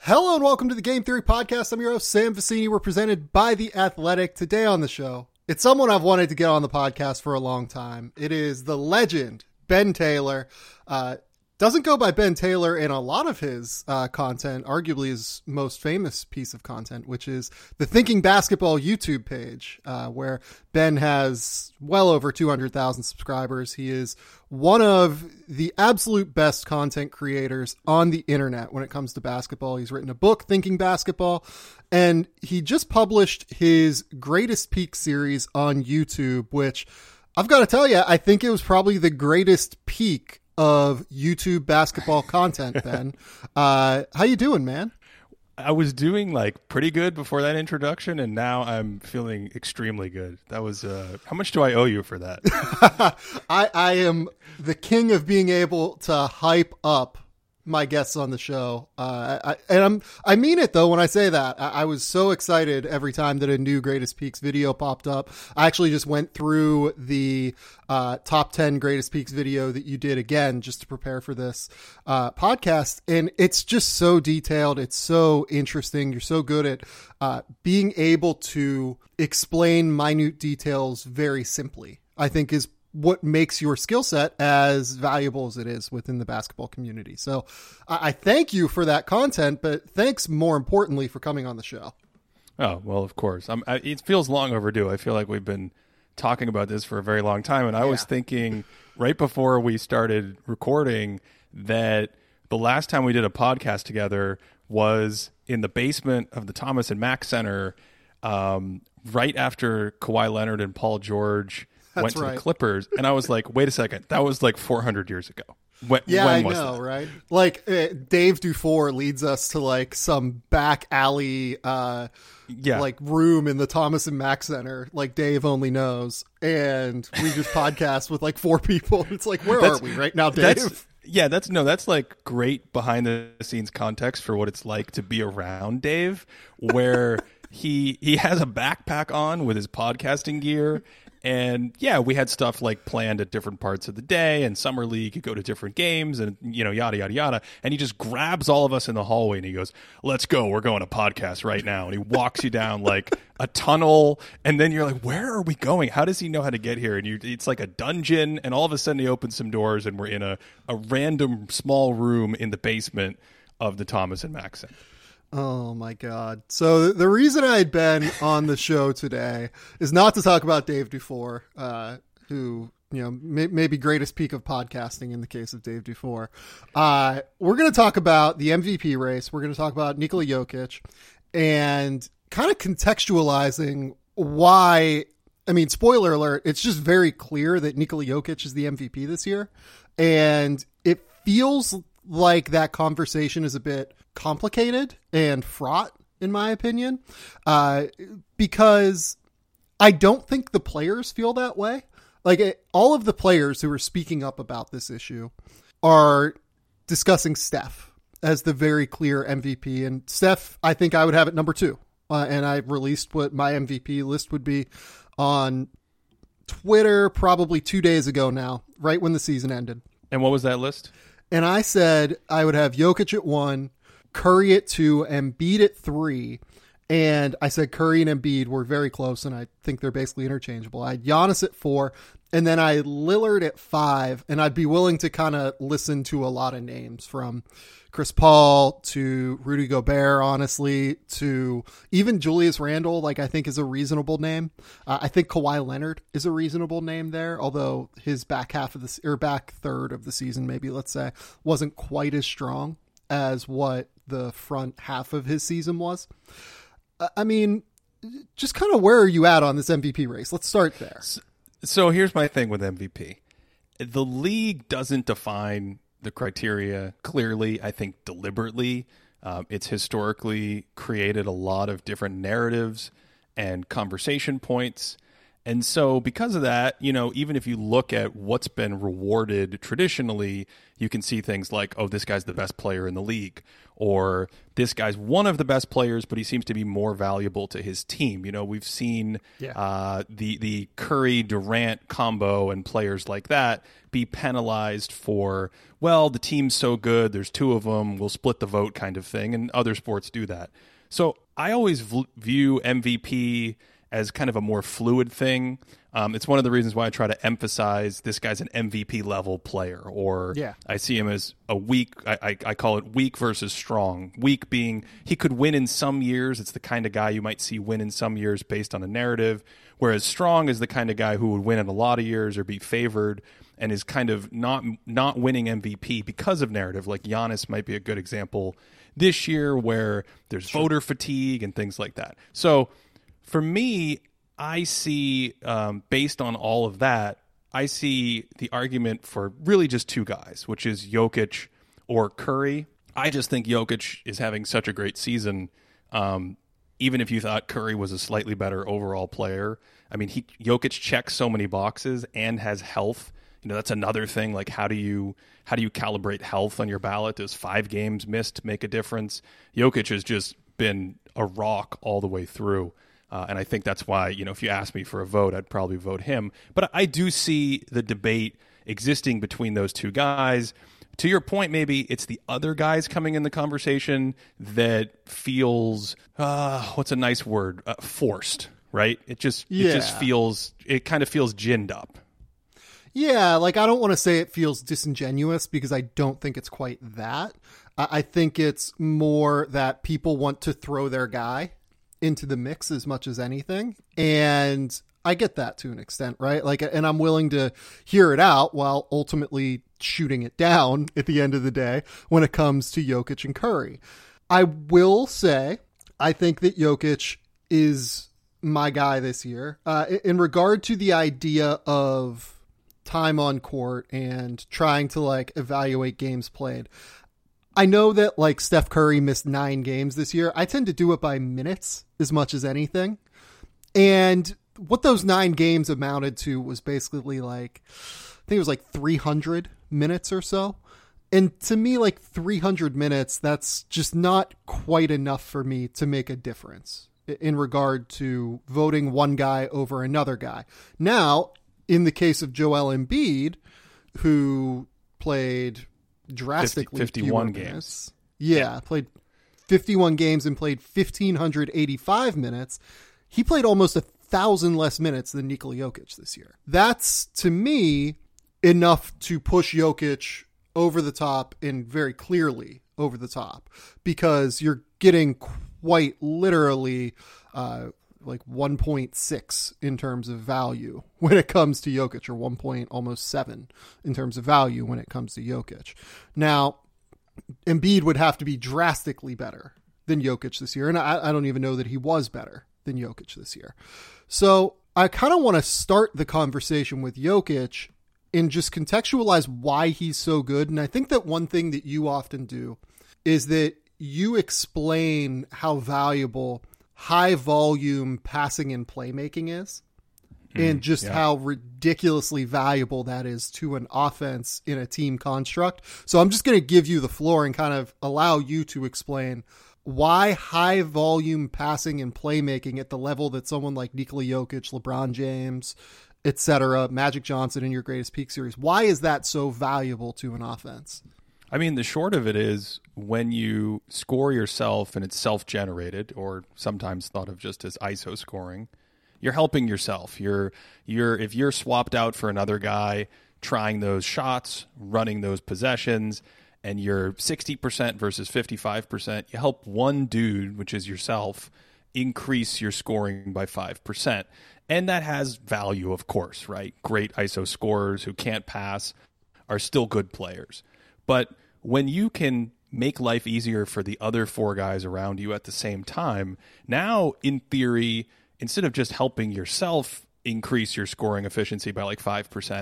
Hello and welcome to the Game Theory Podcast. I'm your host, Sam Vecini. We're presented by The Athletic. Today on the show, it's someone I've wanted to get on the podcast for a long time. It is the legend, Ben Taylor. Doesn't go by Ben Taylor in a lot of his content, arguably his most famous piece of content, which is the Thinking Basketball YouTube page, where Ben has well over 200,000 subscribers. He is one of the absolute best content creators on the internet when it comes to basketball. He's written a book, Thinking Basketball, and he just published his Greatest Peak series on YouTube, which I've got to tell you, I think it was probably the greatest peak of YouTube basketball content, Ben. How you doing, man? I was doing pretty good before that introduction, and now I'm feeling extremely good. That was how much do I owe you for that? I am the king of being able to hype up my guests on the show. I mean it though when I say that. I was so excited every time that a new Greatest Peaks video popped up. I actually just went through the top 10 Greatest Peaks video that you did again just to prepare for this podcast, and it's just so detailed. It's so interesting. You're so good at being able to explain minute details very simply, I think is what makes your skill set as valuable as it is within the basketball community. So I thank you for that content, but thanks more importantly for coming on the show. Oh, well, of course. It feels long overdue. I feel like we've been talking about this for a very long time. And I was thinking right before we started recording that the last time we did a podcast together was in the basement of the Thomas and Mack Center, right after Kawhi Leonard and Paul George went to the Clippers, and I was like, wait a second, that was 400 years ago. When I was know, that? Right? Dave Dufour leads us to some back alley room in the Thomas and Mack Center, Dave only knows, and we just podcast with 4 people. It's where are we right now, Dave? That's great behind the scenes context for what it's like to be around Dave, where he has a backpack on with his podcasting gear. And we had stuff planned at different parts of the day, and summer league could go to different games, and yada yada yada. And he just grabs all of us in the hallway and he goes, "Let's go, we're going to podcast right now." And he walks you down a tunnel, and then you're like, "Where are we going? How does he know how to get here?" And it's like a dungeon, and all of a sudden he opens some doors, and we're in a random small room in the basement of the Thomas and Mack Center. Oh my God. So the reason I had been on the show today is not to talk about Dave Dufour, who, maybe greatest peak of podcasting in the case of Dave Dufour. We're going to talk about the MVP race. We're going to talk about Nikola Jokic and kind of contextualizing why. I mean, spoiler alert, it's just very clear that Nikola Jokic is the MVP this year. And it feels like that conversation is a bit complicated and fraught, in my opinion, because I don't think the players feel that way. All of the players who are speaking up about this issue are discussing Steph as the very clear MVP. And Steph, I think I would have it number 2. And I released what my MVP list would be on Twitter probably 2 days ago now, right when the season ended. And what was that list? And I said I would have Jokic at 1, Curry at 2, Embiid at 3. And I said Curry and Embiid were very close, and I think they're basically interchangeable. I had Giannis at 4, and then I had Lillard at 5, and I'd be willing to kind of listen to a lot of names from Chris Paul to Rudy Gobert, honestly, to even Julius Randle, I think is a reasonable name. I think Kawhi Leonard is a reasonable name there, although his back third of the season, maybe let's say, wasn't quite as strong as what the front half of his season was. I mean, just kind of where are you at on this MVP race? Let's start there. So here's my thing with MVP. The league doesn't define the criteria clearly, I think deliberately. It's historically created a lot of different narratives and conversation points. And so because of that, even if you look at what's been rewarded traditionally, you can see things like, oh, this guy's the best player in the league, or this guy's one of the best players, but he seems to be more valuable to his team. We've seen the Curry Durant combo and players like that be penalized for, well, the team's so good, there's two of them, we'll split the vote kind of thing, and other sports do that. So I always view MVP as kind of a more fluid thing. It's one of the reasons why I try to emphasize this guy's an MVP level player, or I see him as a weak, I call it weak versus strong. Weak being he could win in some years. It's the kind of guy you might see win in some years based on a narrative, whereas strong is the kind of guy who would win in a lot of years or be favored and is kind of not winning MVP because of narrative. Like Giannis might be a good example this year where there's voter fatigue and things like that. So for me, I see, based on all of that, I see the argument for really just two guys, which is Jokic or Curry. I just think Jokic is having such a great season. Even if you thought Curry was a slightly better overall player, I mean, Jokic checks so many boxes and has health. That's another thing. Like, how do you calibrate health on your ballot? Does 5 games missed make a difference? Jokic has just been a rock all the way through. And I think that's why, if you ask me for a vote, I'd probably vote him. But I do see the debate existing between those two guys. To your point, maybe it's the other guys coming in the conversation that feels, what's a nice word, forced, right? It kind of feels ginned up. Yeah, like I don't want to say it feels disingenuous because I don't think it's quite that. I think it's more that people want to throw their guy into the mix as much as anything. And I get that to an extent, right? Like, and I'm willing to hear it out while ultimately shooting it down at the end of the day when it comes to Jokic and Curry. I will say, I think that Jokic is my guy this year. In regard to the idea of time on court and trying to like evaluate games played, I know that like Steph Curry missed 9 games this year. I tend to do it by minutes as much as anything. And what those 9 games amounted to was basically like, I think it was like 300 minutes or so. And to me, like 300 minutes, that's just not quite enough for me to make a difference in regard to voting one guy over another guy. Now, in the case of Joel Embiid, who played drastically 51 games. Yeah, played 51 games and played 1,585 minutes. He played almost 1,000 less minutes than Nikola Jokic this year. That's, to me, enough to push Jokic over the top and very clearly over the top because you're getting quite literally like 1.6 in terms of value when it comes to Jokic, or 1.7 in terms of value when it comes to Jokic. Now, Embiid would have to be drastically better than Jokic this year, and I don't even know that he was better than Jokic this year. So I kind of want to start the conversation with Jokic and just contextualize why he's so good. And I think that one thing that you often do is that you explain how valuable high volume passing and playmaking is, and just how ridiculously valuable that is to an offense in a team construct. So I'm just going to give you the floor and kind of allow you to explain why high volume passing and playmaking at the level that someone like Nikola Jokic, LeBron James, etc., Magic Johnson in your Greatest Peak series, why is that so valuable to an offense? I mean, the short of it is when you score yourself and it's self-generated, or sometimes thought of just as ISO scoring, you're helping yourself. If you're swapped out for another guy, trying those shots, running those possessions, and you're 60% versus 55%, you help one dude, which is yourself, increase your scoring by 5%. And that has value, of course, right? Great ISO scorers who can't pass are still good players. But when you can make life easier for the other 4 guys around you at the same time, now, in theory, instead of just helping yourself increase your scoring efficiency by like 5%,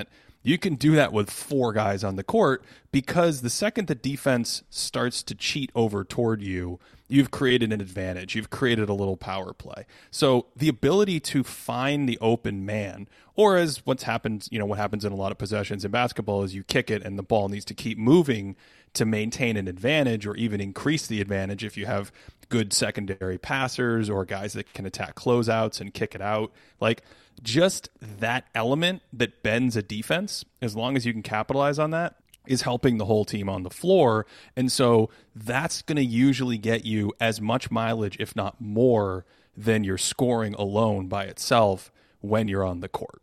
You can do that with 4 guys on the court, because the second the defense starts to cheat over toward you, you've created an advantage. You've created a little power play. So the ability to find the open man, or as what happens in a lot of possessions in basketball, is you kick it and the ball needs to keep moving to maintain an advantage, or even increase the advantage if you have good secondary passers or guys that can attack closeouts and kick it out. Like, just that element that bends a defense, as long as you can capitalize on that, is helping the whole team on the floor. And so that's going to usually get you as much mileage, if not more, than your scoring alone by itself when you're on the court.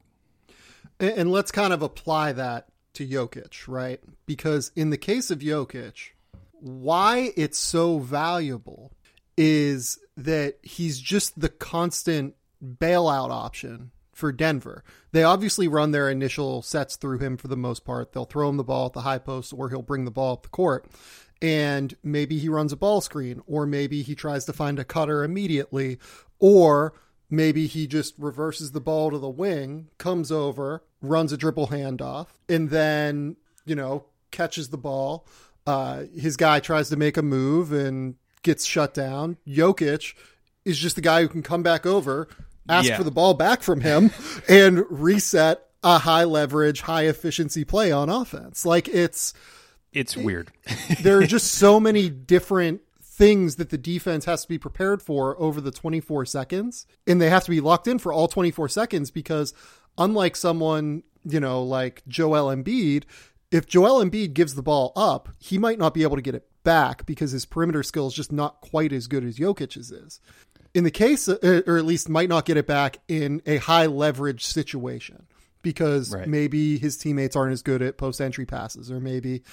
And let's kind of apply that to Jokic, right? Because in the case of Jokic, why it's so valuable is that he's just the constant bailout option for Denver. They obviously run their initial sets through him for the most part. They'll throw him the ball at the high post, or he'll bring the ball up the court. And maybe he runs a ball screen, or maybe he tries to find a cutter immediately, or maybe he just reverses the ball to the wing, comes over, runs a dribble handoff, and then, catches the ball. His guy tries to make a move and gets shut down. Jokic is just the guy who can come back over, ask for the ball back from him, and reset a high leverage, high efficiency play on offense. Like, it's weird. There are just so many different things that the defense has to be prepared for over the 24 seconds. And they have to be locked in for all 24 seconds, because unlike someone, like Joel Embiid, if Joel Embiid gives the ball up, he might not be able to get it back because his perimeter skill is just not quite as good as Jokic's is. In the case, or at least might not get it back in a high leverage situation, because maybe his teammates aren't as good at post entry passes, or maybe,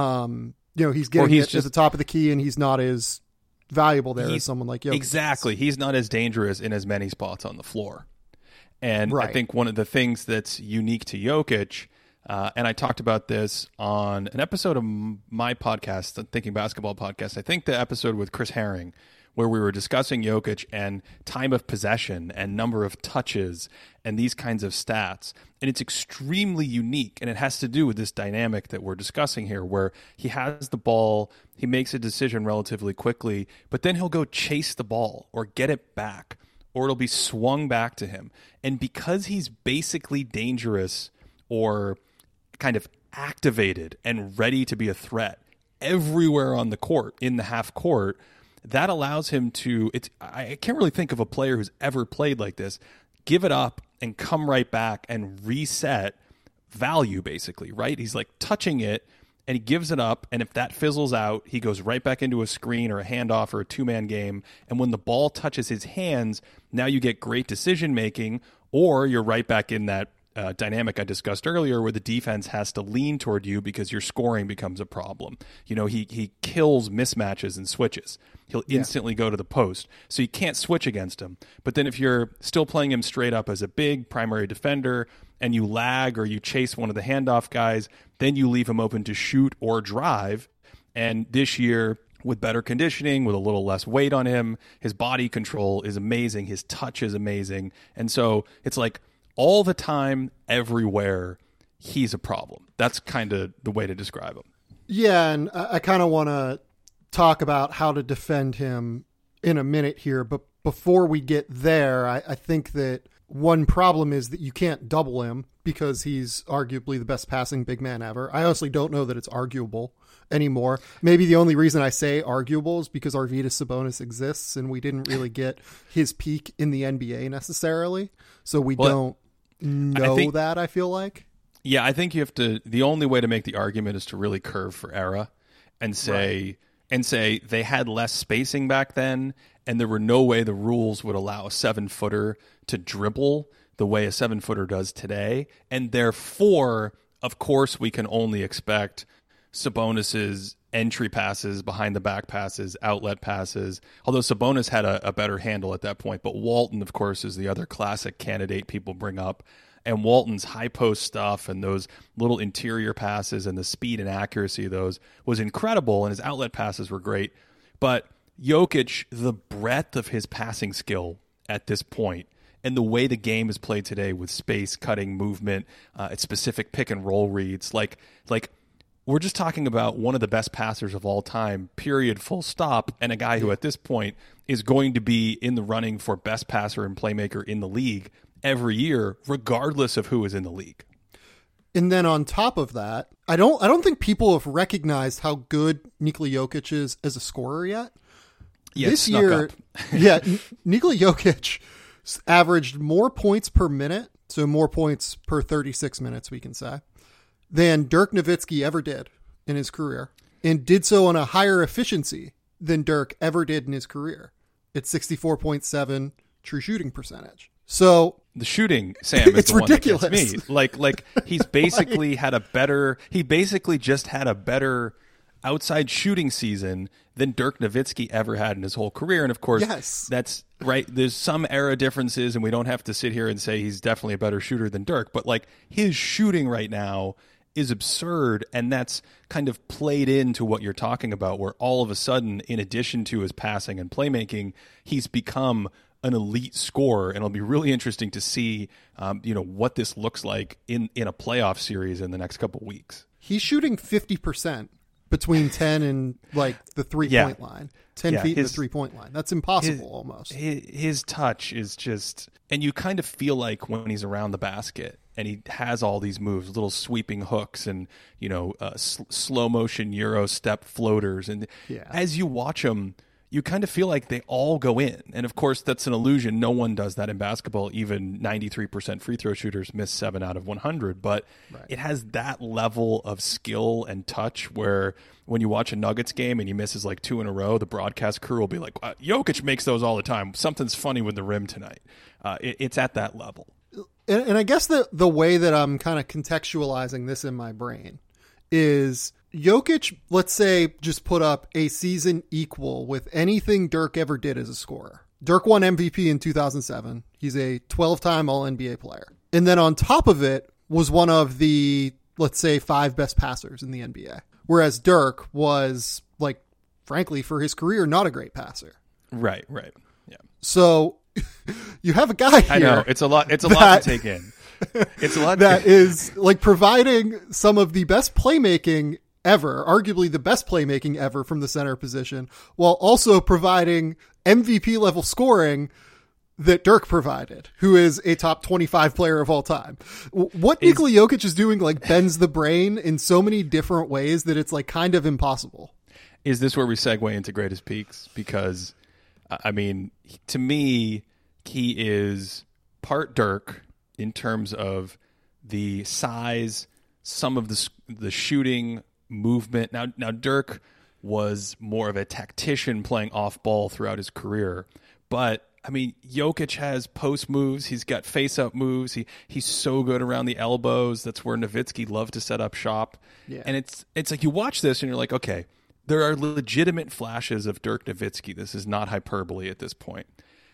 he's getting it at the top of the key and he's not as valuable there as someone like Jokic. Exactly. He's not as dangerous in as many spots on the floor. And I think one of the things that's unique to Jokic, and I talked about this on an episode of my podcast, the Thinking Basketball podcast, I think the episode with Chris Herring, where we were discussing Jokic and time of possession and number of touches and these kinds of stats. And it's extremely unique, and it has to do with this dynamic that we're discussing here, where he has the ball, he makes a decision relatively quickly, but then he'll go chase the ball or get it back, or it'll be swung back to him. And because he's basically dangerous or kind of activated and ready to be a threat everywhere on the court, in the half court, that allows him to, I can't really think of a player who's ever played like this, give it up and come right back and reset value, basically, right? He's like touching it and he gives it up, and if that fizzles out, he goes right back into a screen or a handoff or a two-man game, and when the ball touches his hands, now you get great decision-making, or you're right back in that dynamic I discussed earlier, where the defense has to lean toward you because your scoring becomes a problem. He kills mismatches and switches. He'll instantly go to the post, so you can't switch against him. But then if you're still playing him straight up as a big primary defender and you lag or you chase one of the handoff guys, then you leave him open to shoot or drive. And this year, with better conditioning, with a little less weight on him, his body control is amazing. His touch is amazing. And so it's like, all the time, everywhere, he's a problem. That's kind of the way to describe him. Yeah, and I kind of want to talk about how to defend him in a minute here. But before we get there, I think that one problem is that you can't double him, because he's arguably the best passing big man ever. I honestly don't know that it's arguable anymore. Maybe the only reason I say arguable is because Arvydas Sabonis exists, and we didn't really get his peak in the NBA necessarily. So we don't know that, I feel like. Yeah, I think you have to, the only way to make the argument is to really curve for era and say they had less spacing back then, and there were no way the rules would allow a 7-footer to dribble the way a 7-footer does today, and therefore, of course, we can only expect Sabonis's entry passes, behind the back passes, outlet passes, although Sabonis had a better handle at that point. But Walton, of course, is the other classic candidate people bring up. And Walton's high post stuff and those little interior passes and the speed and accuracy of those was incredible, and his outlet passes were great. But Jokic, the breadth of his passing skill at this point and the way the game is played today with space, cutting, movement, its specific pick and roll reads, like we're just talking about one of the best passers of all time, period, full stop, and a guy who at this point is going to be in the running for best passer and playmaker in the league every year, regardless of who is in the league. And then on top of that, I don't think people have recognized how good Nikola Jokic is as a scorer yet. Yeah, this year, Nikola Jokic averaged more points per minute, so more points per 36 minutes, we can say, than Dirk Nowitzki ever did in his career, and did so on a higher efficiency than Dirk ever did in his career. It's 64.7 true shooting percentage. So the shooting, Sam, is it's the ridiculous. One that gets me. Like he's basically he basically just had a better outside shooting season than Dirk Nowitzki ever had in his whole career. And of course, that's right. There's some era differences, and we don't have to sit here and say he's definitely a better shooter than Dirk, but like his shooting right now is absurd, and that's kind of played into what you're talking about, where all of a sudden, in addition to his passing and playmaking, he's become an elite scorer, and it'll be really interesting to see, what this looks like in a playoff series in the next couple of weeks. He's shooting 50% between 10 and like the 3-point line, 10 feet in the 3-point line. That's impossible almost. His touch is just, and you kind of feel like when he's around the basket and he has all these moves, little sweeping hooks and, slow motion Euro step floaters. And as you watch him, you kind of feel like they all go in. And of course, that's an illusion. No one does that in basketball. Even 93% free throw shooters miss 7 out of 100. But it has that level of skill and touch where when you watch a Nuggets game and he misses like 2 in a row, the broadcast crew will be like, Jokic makes those all the time. Something's funny with the rim tonight. It's at that level. And I guess the way that I'm kind of contextualizing this in my brain is Jokic, let's say, just put up a season equal with anything Dirk ever did as a scorer. Dirk won MVP in 2007. He's a 12-time All-NBA player. And then on top of it was one of the, let's say, 5 best passers in the NBA. Whereas Dirk was, like, frankly, for his career, not a great passer. Right. Yeah. So you have a guy here. I know. It's a lot to take in. It's a lot that is like providing some of the best playmaking ever, arguably the best playmaking ever from the center position, while also providing MVP level scoring that Dirk provided, who is a top 25 player of all time. What Nikola Jokic is doing like bends the brain in so many different ways that it's like kind of impossible. Is this where we segue into greatest peaks? Because I mean, to me, he is part Dirk in terms of the size, some of the shooting, movement. Now Dirk was more of a tactician playing off ball throughout his career, but I mean, Jokic has post moves. He's got face up moves. He's so good around the elbows. That's where Nowitzki loved to set up shop. Yeah. And it's like you watch this and you're like, okay, there are legitimate flashes of Dirk Nowitzki. This is not hyperbole at this point.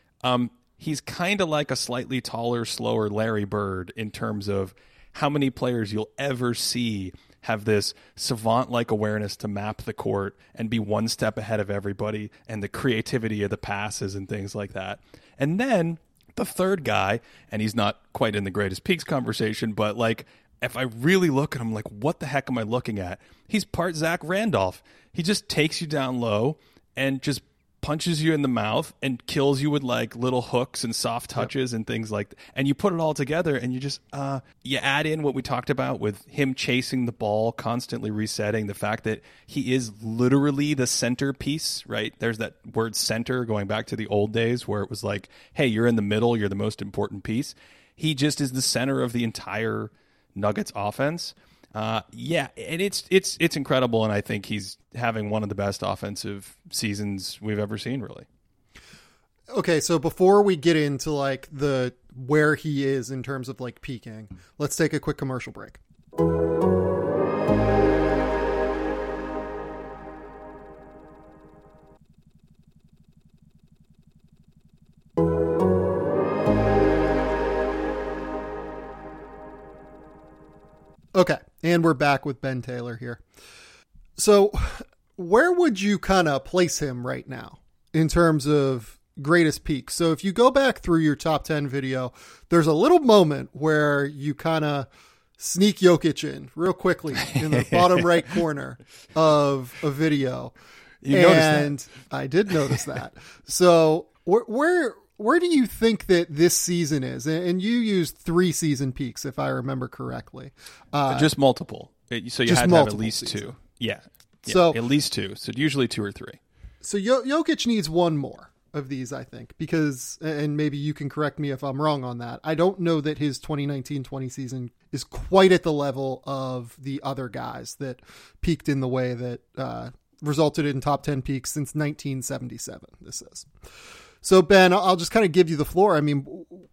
He's kind of like a slightly taller, slower Larry Bird in terms of how many players you'll ever see have this savant-like awareness to map the court and be one step ahead of everybody, and the creativity of the passes and things like that. And then the third guy, and he's not quite in the greatest peaks conversation, but like if I really look at him, like what the heck am I looking at? He's part Zach Randolph. He just takes you down low and just punches you in the mouth and kills you with like little hooks and soft touches and things like that. And you put it all together and you just you add in what we talked about with him chasing the ball, constantly resetting, the fact that he is literally the centerpiece, right? There's that word center going back to the old days where it was like, hey, you're in the middle, you're the most important piece. He just is the center of the entire Nuggets offense. And it's incredible, and I think he's having one of the best offensive seasons we've ever seen, really. Okay, so before we get into like the where he is in terms of like peaking, let's take a quick commercial break. Okay, and we're back with Ben Taylor here. So where would you kind of place him right now in terms of greatest peaks. So if you go back through your top 10 video, there's a little moment where you kind of sneak Jokic in real quickly in the bottom right corner of a video. You noticed that. I did notice that. So where do you think that this season is? And you used 3 season peaks, if I remember correctly. Just multiple. So you had to have at least seasons. 2. Yeah. So at least 2. So usually 2 or 3. So Jokic needs one more of these, I think, because, and maybe you can correct me if I'm wrong on that, I don't know that his 2019-20 season is quite at the level of the other guys that peaked in the way that resulted in top 10 peaks since 1977, this is. So, Ben, I'll just kind of give you the floor. I mean,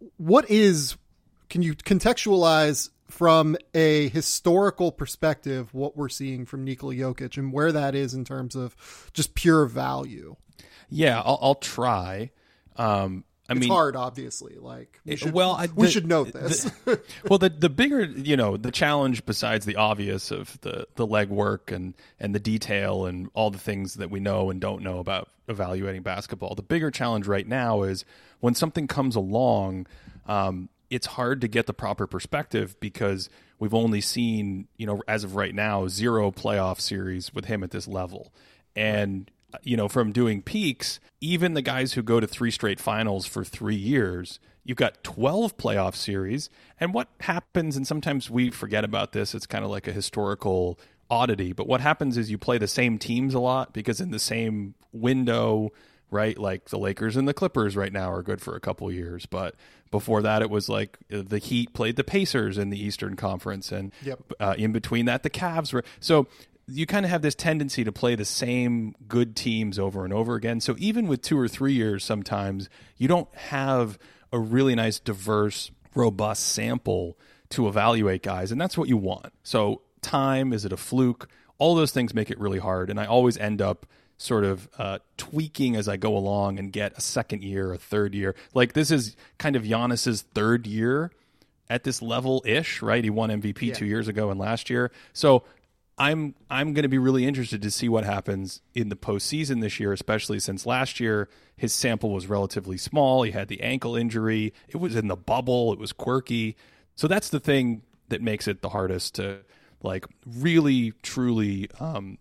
can you contextualize from a historical perspective what we're seeing from Nikola Jokic and where that is in terms of just pure value? Yeah, I'll try. It's hard, obviously. Like we should note this. The bigger, the challenge besides the obvious of the legwork and the detail and all the things that we know and don't know about evaluating basketball, the bigger challenge right now is when something comes along, it's hard to get the proper perspective because we've only seen, as of right now, 0 playoff series with him at this level. And from doing peaks, even the guys who go to 3 straight finals for 3 years, you've got 12 playoff series. And what happens, and sometimes we forget about this, it's kind of like a historical oddity, but what happens is you play the same teams a lot because in the same window, right, like the Lakers and the Clippers right now are good for a couple years. But before that, it was like the Heat played the Pacers in the Eastern Conference. And in between that, the Cavs were. So you kind of have this tendency to play the same good teams over and over again. So even with 2 or 3 years, sometimes you don't have a really nice, diverse, robust sample to evaluate guys. And that's what you want. So time, is it a fluke? All those things make it really hard. And I always end up sort of tweaking as I go along and get a second year, a third year. Like this is kind of Giannis's 3rd year at this level-ish, right? He won MVP 2 years ago and last year. So I'm going to be really interested to see what happens in the postseason this year, especially since last year his sample was relatively small. He had the ankle injury. It was in the bubble. It was quirky. So that's the thing that makes it the hardest to like really, truly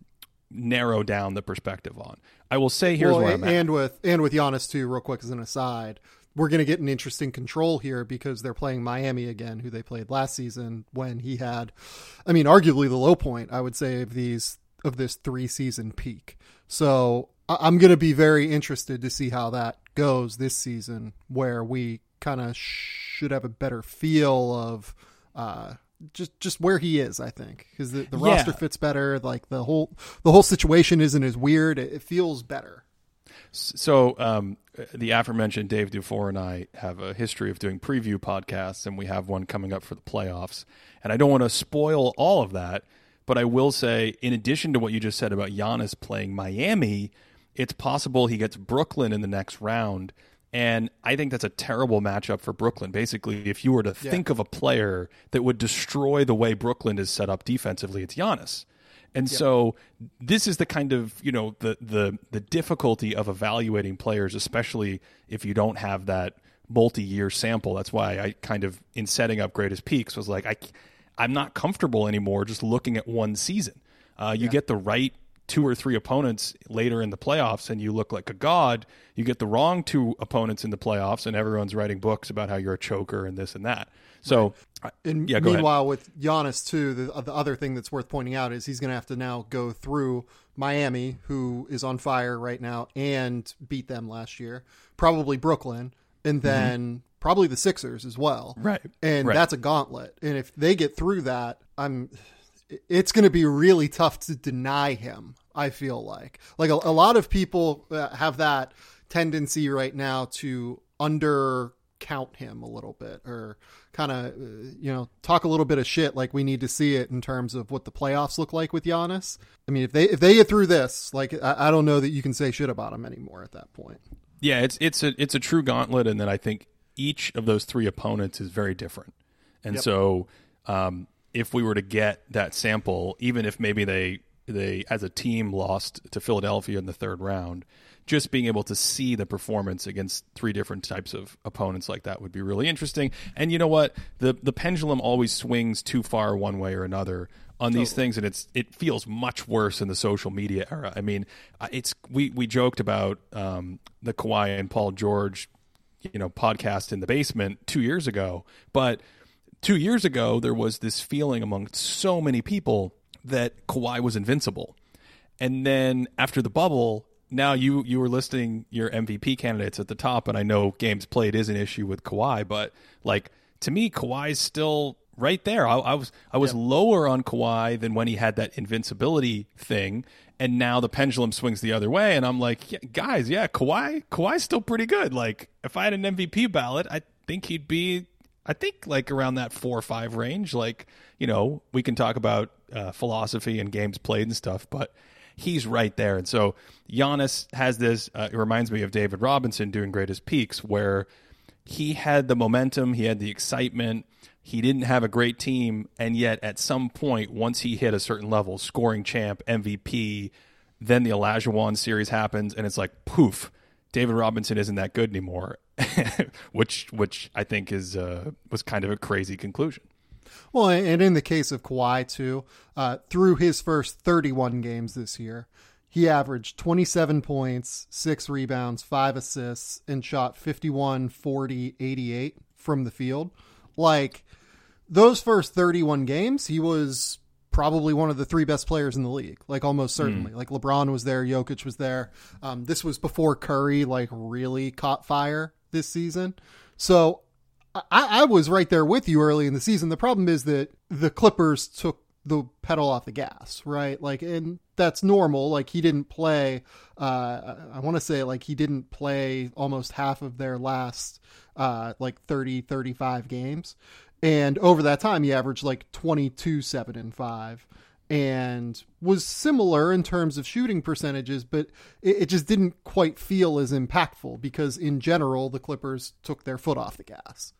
narrow down the perspective on. I will say here's where I'm at. And with Giannis too, real quick as an aside, we're going to get an interesting control here because they're playing Miami again, who they played last season when he had, arguably the low point, I would say, of this 3-season peak. So I'm going to be very interested to see how that goes this season, where we kind of should have a better feel of just where he is, I think, because the roster fits better. Like the whole situation isn't as weird. It feels better. So the aforementioned Dave Dufour and I have a history of doing preview podcasts, and we have one coming up for the playoffs. And I don't want to spoil all of that, but I will say, in addition to what you just said about Giannis playing Miami, it's possible he gets Brooklyn in the next round. And I think that's a terrible matchup for Brooklyn. Basically, if you were to think of a player that would destroy the way Brooklyn is set up defensively, it's Giannis. And so this is the kind of, the difficulty of evaluating players, especially if you don't have that multi-year sample. That's why I kind of, in setting up Greatest Peaks, was like, I'm not comfortable anymore just looking at one season. You get the right 2 or 3 opponents later in the playoffs and you look like a god. You get the wrong 2 opponents in the playoffs and everyone's writing books about how you're a choker and this and that. So, meanwhile, with Giannis too, the other thing that's worth pointing out is he's going to have to now go through Miami, who is on fire right now, and beat them last year, probably Brooklyn, and then probably the Sixers as well. Right. And that's a gauntlet. And if they get through that, it's going to be really tough to deny him. I feel like a lot of people have that tendency right now to undercount him a little bit, or kind of, talk a little bit of shit like we need to see it in terms of what the playoffs look like with Giannis. I mean, if they get through this, like, I don't know that you can say shit about him anymore at that point. Yeah, it's a true gauntlet, and then I think each of those 3 opponents is very different. And so if we were to get that sample, even if maybe they they as a team lost to Philadelphia in the third round, just being able to see the performance against three different types of opponents like that would be really interesting. And you know what? The pendulum always swings too far one way or another on these things, and it feels much worse in the social media era. I mean, we joked about the Kawhi and Paul George, podcast in the basement 2 years ago, but 2 years ago there was this feeling among so many people that Kawhi was invincible. And then after the bubble, now you were listing your MVP candidates at the top, and I know games played is an issue with Kawhi, but like to me, Kawhi's still right there. I was lower on Kawhi than when he had that invincibility thing, and now the pendulum swings the other way, and I'm like, Kawhi's still pretty good. Like if I had an MVP ballot, I think he'd be, like around that 4 or 5 range. Like, we can talk about philosophy and games played and stuff, but he's right there. And so Giannis has this, it reminds me of David Robinson doing Greatest Peaks, where he had the momentum, he had the excitement, he didn't have a great team, and yet at some point, once he hit a certain level, scoring champ, MVP, then the Olajuwon series happens, and it's like, poof, David Robinson isn't that good anymore, which I think was kind of a crazy conclusion. Well, and in the case of Kawhi, too, through his first 31 games this year, he averaged 27 points, 6 rebounds, 5 assists, and shot 51, 40, 88 from the field. Like, those first 31 games, he was probably one of the 3 best players in the league, like almost certainly. Like LeBron was there, Jokic was there. This was before Curry like really caught fire this season. So I was right there with you early in the season. The problem is that the Clippers took the pedal off the gas, right? Like, and that's normal. Like he didn't play, I want to say like he didn't play almost half of their last, 30, 35 games. And over that time, he averaged like 22, 7, and 5 and was similar in terms of shooting percentages, but it just didn't quite feel as impactful because in general, the Clippers took their foot off the gas.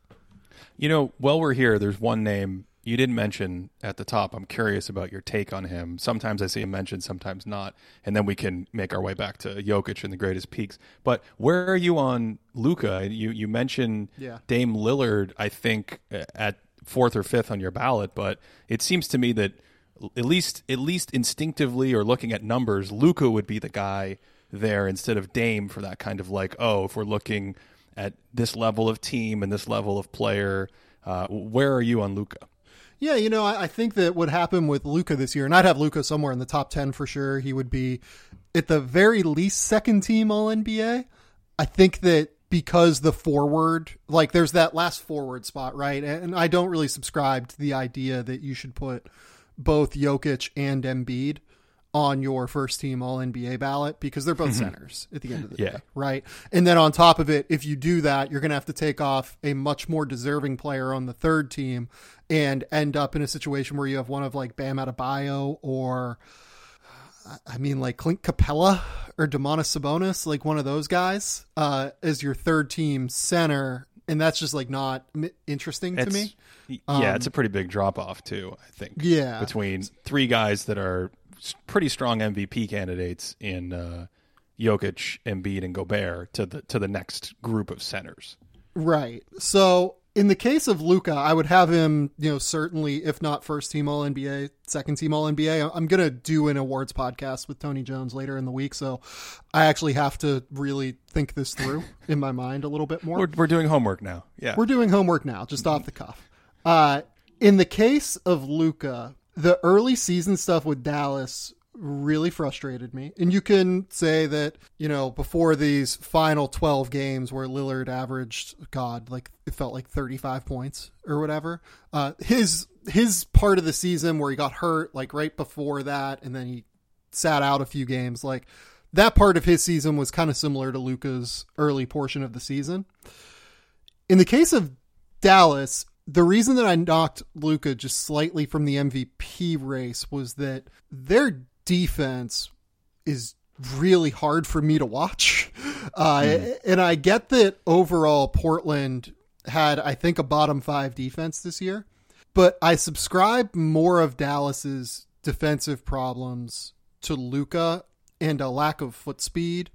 While we're here, there's one name you didn't mention at the top. I'm curious about your take on him. Sometimes I see him mentioned, sometimes not. And then we can make our way back to Jokic and the Greatest Peaks. But where are you on Luka? You mentioned Dame Lillard, I think, at 4th or 5th on your ballot. But it seems to me that at least instinctively or looking at numbers, Luka would be the guy there instead of Dame for that kind of like, if we're looking at this level of team and this level of player, where are you on Luka? Yeah, I think that what happened with Luka this year, and I'd have Luka somewhere in the top 10 for sure. He would be at the very least second team All-NBA. I think that because the forward, like there's that last forward spot, right? And I don't really subscribe to the idea that you should put both Jokic and Embiid on your first team All-NBA ballot because they're both centers at the end of the day, right? And then on top of it, if you do that, you're going to have to take off a much more deserving player on the third team and end up in a situation where you have one of like Bam Adebayo or like Clint Capella or Domantas Sabonis, like one of those guys as your third team center. And that's just like not interesting to me. Yeah, it's a pretty big drop off too, I think. Yeah. Between 3 guys that are pretty strong MVP candidates in Jokic, Embiid, and Gobert to the next group of centers. Right. So in the case of Luka, I would have him, certainly, if not first team All-NBA, second team All-NBA. I'm going to do an awards podcast with Tony Jones later in the week, so I actually have to really think this through in my mind a little bit more. We're doing homework now. Yeah. We're doing homework now, just off the cuff. In the case of Luka, the early season stuff with Dallas really frustrated me. And you can say that, before these final 12 games where Lillard averaged, it felt like 35 points or whatever. His part of the season where he got hurt, like right before that, and then he sat out a few games, like that part of his season was kind of similar to Luka's early portion of the season. In the case of Dallas, the reason that I knocked Luka just slightly from the MVP race was that their defense is really hard for me to watch. And I get that overall Portland had, I think, a bottom 5 defense this year, but I subscribe more of Dallas's defensive problems to Luka and a lack of foot speed,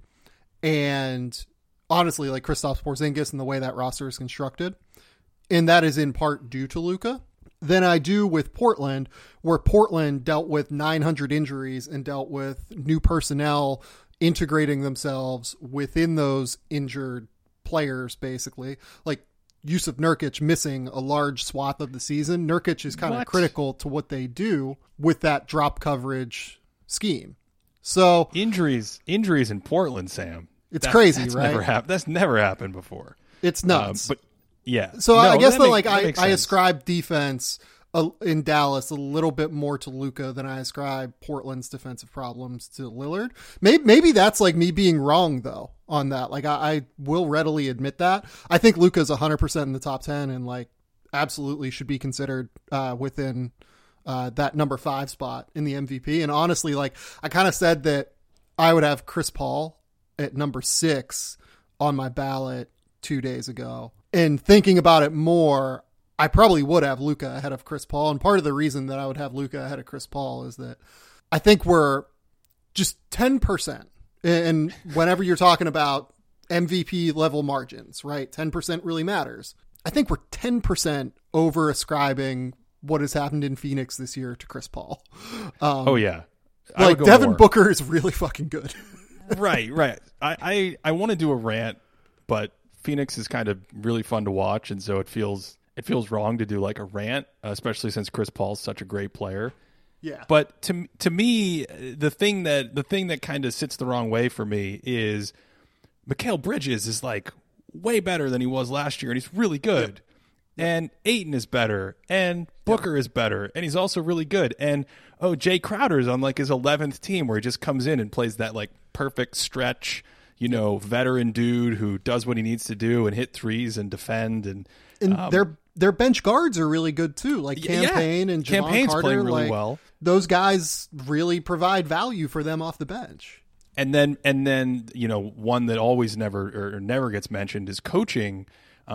and honestly, like Kristaps Porzingis and the way that roster is constructed, and that is in part due to Luka, than I do with Portland, where Portland dealt with 900 injuries and dealt with new personnel integrating themselves within those injured players, basically. Like Yusuf Nurkic missing a large swath of the season. Nurkic is kind of critical to what they do with that drop coverage scheme. So injuries in Portland, Sam. It's crazy, right? That's never happened before. It's nuts. But yeah. So I guess I ascribe defense in Dallas a little bit more to Luka than I ascribe Portland's defensive problems to Lillard. Maybe that's like me being wrong though on that. Like I will readily admit that. I think Luka's 100% in the top 10 and like absolutely should be considered within that number 5 spot in the MVP. And honestly, like I kind of said that I would have Chris Paul at number 6 on my ballot 2 days ago. And thinking about it more, I probably would have Luka ahead of Chris Paul. And part of the reason that I would have Luka ahead of Chris Paul is that I think we're just 10%. And whenever you're talking about MVP level margins, right? 10% really matters. I think we're 10% over ascribing what has happened in Phoenix this year to Chris Paul. Oh yeah. Like Devin Booker is really fucking good. Right. I want to do a rant, but Phoenix is kind of really fun to watch, and so it feels wrong to do like a rant, especially since Chris Paul's such a great player. Yeah. But to me, the thing that kind of sits the wrong way for me is Mikal Bridges is like way better than he was last year, and he's really good. Yep. And Ayton is better, and Booker is better, and he's also really good. And Jay Crowder's on like his 11th team where he just comes in and plays that like perfect stretch, veteran dude who does what he needs to do and hit threes and defend. And their bench guards are really good too, like Campaign and Javon Carter. Playing really well. Those guys really provide value for them off the bench. And then one that always never gets mentioned is coaching.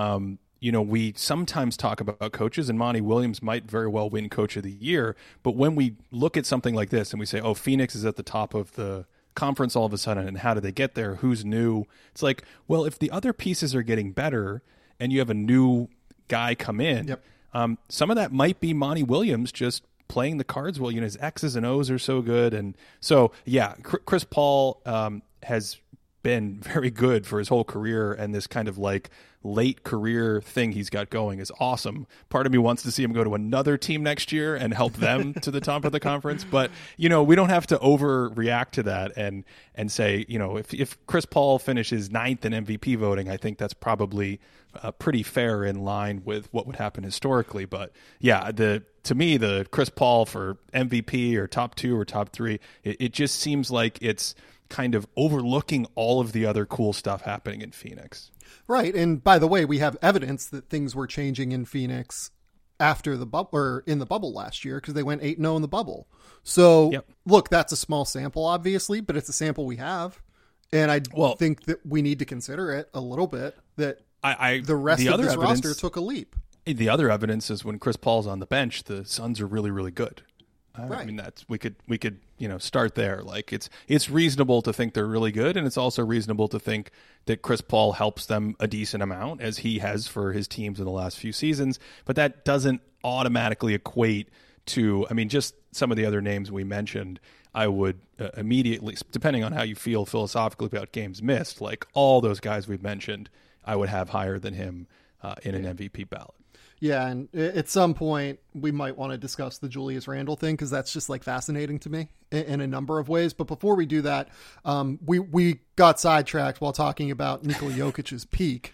We sometimes talk about coaches, and Monty Williams might very well win Coach of the Year. But when we look at something like this and we say, Phoenix is at the top of the conference all of a sudden, and how did they get there? Who's new? It's like, well, if the other pieces are getting better and you have a new guy come in, some of that might be Monty Williams just playing the cards well. His X's and O's are so good. And so, yeah, Chris Paul has been very good for his whole career, and this kind of like late career thing he's got going is awesome. Part of me wants to see him go to another team next year and help them to the top of the conference, but we don't have to overreact to that and say, if Chris Paul finishes 9th in MVP voting, I think that's probably pretty fair in line with what would happen historically. But yeah, to me, the Chris Paul for MVP or top 2 or top 3, it just seems like it's kind of overlooking all of the other cool stuff happening in Phoenix. Right. And by the way, we have evidence that things were changing in Phoenix after the bubble, or in the bubble last year, because they went 8-0 in the bubble. So look, that's a small sample, obviously, but it's a sample we have. And I think that we need to consider it a little bit, that the rest of this roster took a leap. The other evidence is when Chris Paul's on the bench, the Suns are really, really good. Right. I mean, we could start there. Like it's reasonable to think they're really good, and it's also reasonable to think that Chris Paul helps them a decent amount, as he has for his teams in the last few seasons. But that doesn't automatically equate to, just some of the other names we mentioned. I would immediately, depending on how you feel philosophically about games missed, like all those guys we've mentioned, I would have higher than him in an MVP ballot. Yeah, and at some point we might want to discuss the Julius Randle thing, because that's just like fascinating to me in a number of ways. But before we do that, we got sidetracked while talking about Nikola Jokic's peak.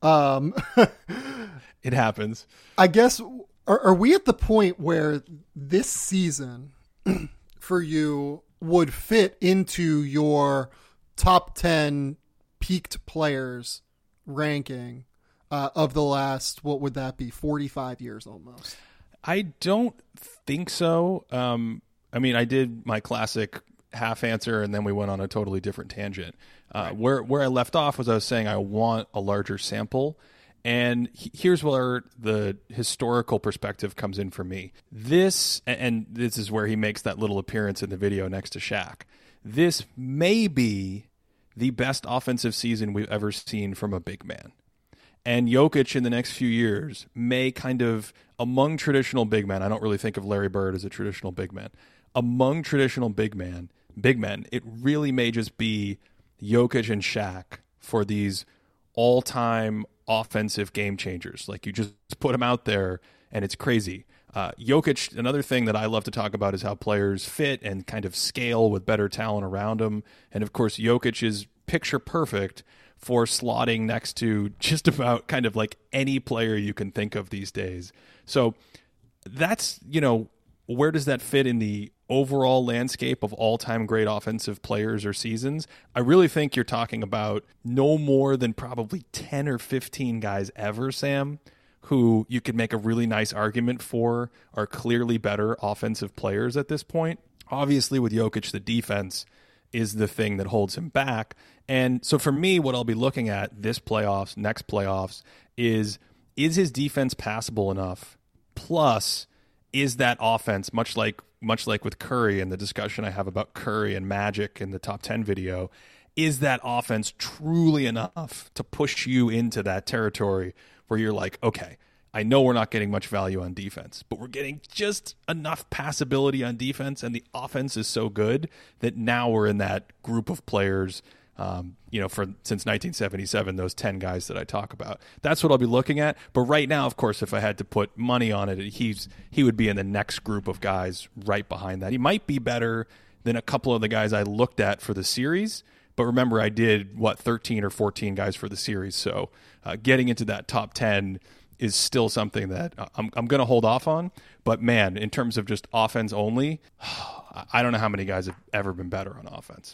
It happens. I guess, are we at the point where this season for you would fit into your top 10 peaked players ranking of the last, what would that be, 45 years almost? I don't think so. I did my classic half answer, and then we went on a totally different tangent. Right. Where I left off was I was saying I want a larger sample, And here's where the historical perspective comes in for me. This is where he makes that little appearance in the video next to Shaq. This may be the best offensive season we've ever seen from a big man. And Jokic in the next few years may kind of, among traditional big men, I don't really think of Larry Bird as a traditional big man. Among traditional big men, it really may just be Jokic and Shaq for these all-time offensive game changers. Like, you just put them out there and it's crazy. Jokic, another thing that I love to talk about is how players fit and kind of scale with better talent around them. And of course, Jokic is picture perfect for slotting next to just about kind of like any player you can think of these days. So that's, where does that fit in the overall landscape of all-time great offensive players or seasons? I really think you're talking about no more than probably 10 or 15 guys ever, Sam, who you could make a really nice argument for are clearly better offensive players at this point. Obviously, with Jokic, the defense is the thing that holds him back. And so for me, what I'll be looking at this playoffs, next playoffs, is his defense passable enough? Plus, is that offense, much like with Curry and the discussion I have about Curry and Magic in the top 10 video, is that offense truly enough to push you into that territory where you're like, okay, I know we're not getting much value on defense, but we're getting just enough passability on defense, and the offense is so good that now we're in that group of players, since 1977, those 10 guys that I talk about. That's what I'll be looking at. But right now, of course, if I had to put money on it, he would be in the next group of guys right behind that. He might be better than a couple of the guys I looked at for the series. But remember, I did, 13 or 14 guys for the series. So getting into that top 10 is still something that I'm going to hold off on. But, man, in terms of just offense only, I don't know how many guys have ever been better on offense.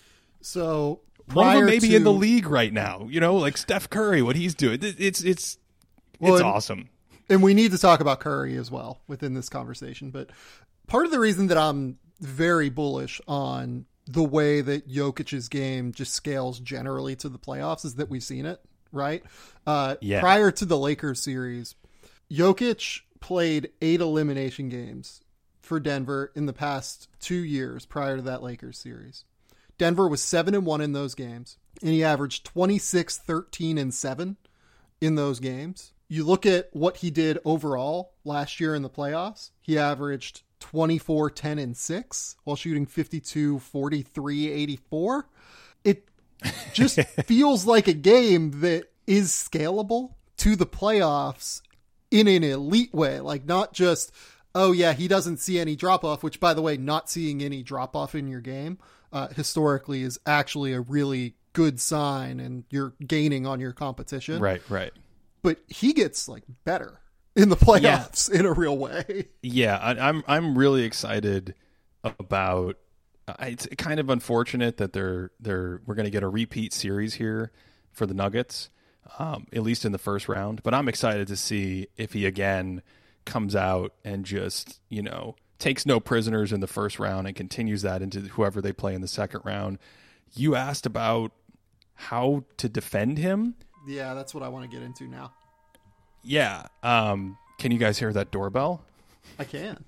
So one of them may be in the league right now, like Steph Curry, what he's doing. It's awesome. And we need to talk about Curry as well within this conversation. But part of the reason that I'm very bullish on the way that Jokic's game just scales generally to the playoffs is that we've seen it, right? Prior to the Lakers series, Jokic played 8 elimination games for Denver in the past 2 years prior to that Lakers series. Denver was 7-1 in those games, and he averaged 26, 13, and 7 in those games. You look at what he did overall last year in the playoffs. He averaged 24, 10, and 6 while shooting 52, 43, 84. It just feels like a game that is scalable to the playoffs in an elite way. Like, not just, oh yeah, he doesn't see any drop off, which, by the way, not seeing any drop off in your game historically is actually a really good sign, and you're gaining on your competition. Right. But he gets better in the playoffs in a real way. Yeah, I'm really excited about. It's kind of unfortunate that we're going to get a repeat series here for the Nuggets, at least in the first round. But I'm excited to see if he again comes out and just takes no prisoners in the first round and continues that into whoever they play in the second round. You asked about how to defend him. Yeah, that's what I want to get into now. Yeah. Can you guys hear that doorbell? I can.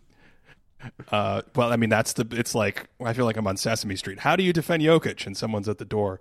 Well, I mean, it's like, I feel like I'm on Sesame Street. How do you defend Jokic? And someone's at the door.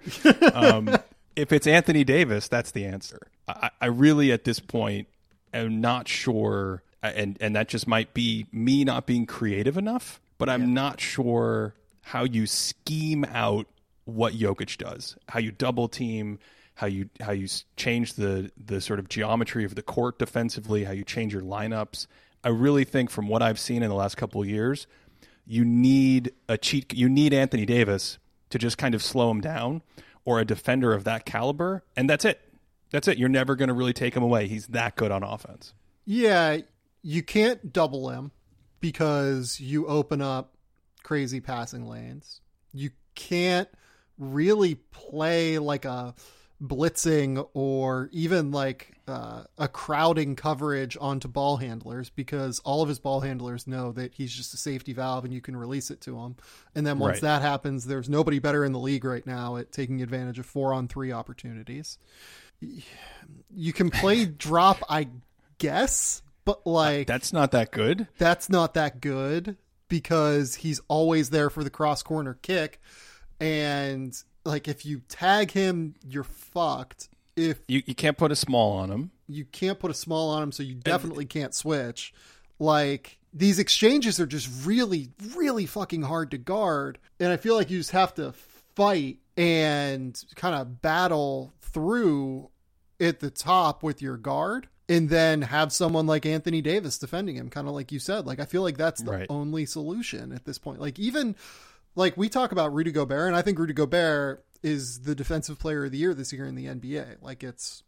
If it's Anthony Davis, that's the answer. I really, at this point, am not sure. And that just might be me not being creative enough, but I'm not sure how you scheme out what Jokic does, how you double team, how you change the sort of geometry of the court defensively, how you change your lineups. I really think from what I've seen in the last couple of years, you need Anthony Davis to just kind of slow him down, or a defender of that caliber, and that's it. That's it. You're never going to really take him away. He's that good on offense. Yeah, you can't double him because you open up crazy passing lanes. You can't really play like a blitzing or even a crowding coverage onto ball handlers, because all of his ball handlers know that he's just a safety valve and you can release it to him. And then once that happens, there's nobody better in the league right now at taking advantage of 4-on-3 opportunities. you can play drop, I guess, but like that's not that good. That's not that good because he's always there for the cross corner kick, and like if you tag him, you're fucked. If you can't put a small on him, you can't put a small on him, so you definitely can't switch. Like these exchanges are just really, really fucking hard to guard, and I feel like you just have to fight and kind of battle through at the top with your guard and then have someone like Anthony Davis defending him, kind of like you said. Like I feel like that's the only solution at this point. Like even like we talk about Rudy Gobert, and I think Rudy Gobert is the defensive player of the year this year in the NBA. Like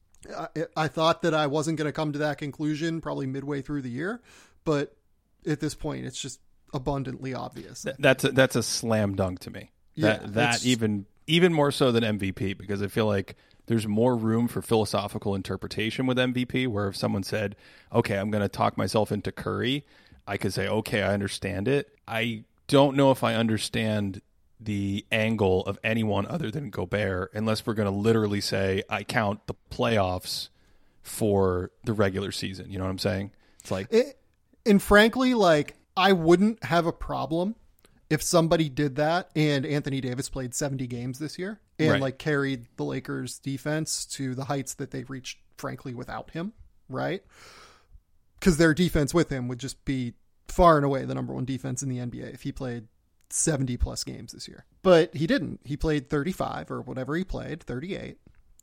I thought that I wasn't going to come to that conclusion probably midway through the year, but at this point it's just abundantly obvious. That's a slam dunk to me. That even more so than MVP, because I feel like there's more room for philosophical interpretation with MVP, where if someone said, okay, I'm going to talk myself into Curry, I could say, okay, I understand it. I don't know if I understand the angle of anyone other than Gobert, unless we're going to literally say, I count the playoffs for the regular season. You know what I'm saying? It's like, and frankly, like I wouldn't have a problem if somebody did that and Anthony Davis played 70 games this year and like carried the Lakers defense to the heights that they reached, frankly, without him. Right. Because their defense with him would just be far and away the number one defense in the NBA if he played 70 plus games this year. But he didn't. He played 35 or whatever he played, 38.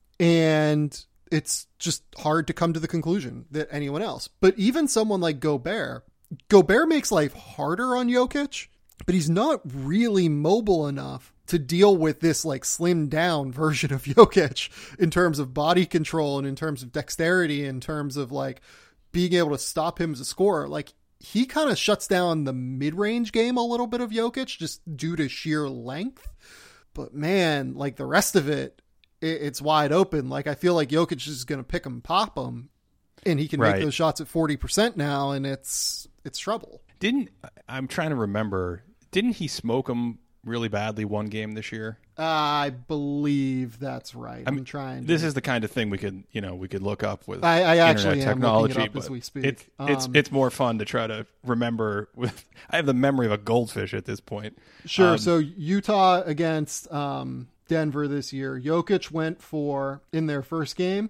And it's just hard to come to the conclusion that anyone else. But even someone like Gobert makes life harder on Jokic, but he's not really mobile enough to deal with this like slimmed down version of Jokic in terms of body control and in terms of dexterity, in terms of like being able to stop him as a scorer. Like he kind of shuts down the mid-range game a little bit of Jokic just due to sheer length. But man, like the rest of it, it's wide open. Like I feel like Jokic is going to pick him, pop him, and he can make those shots at 40% now, and it's trouble. I'm trying to remember, didn't he smoke him really badly one game this year? I believe that's right. I'm trying. This is the kind of thing we could look up with I actually internet technology, am looking it up as we speak. It's more fun to try to remember. I have the memory of a goldfish at this point. Sure. So Utah against Denver this year, Jokic went for, in their first game,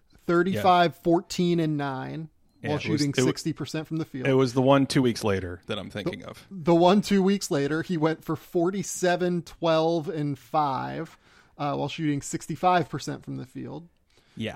35, 14, and 9. While shooting 60% from the field. It was the one 2 weeks later that I'm thinking of. The one 2 weeks later, he went for 47, 12, and 5 while shooting 65% from the field. Yeah.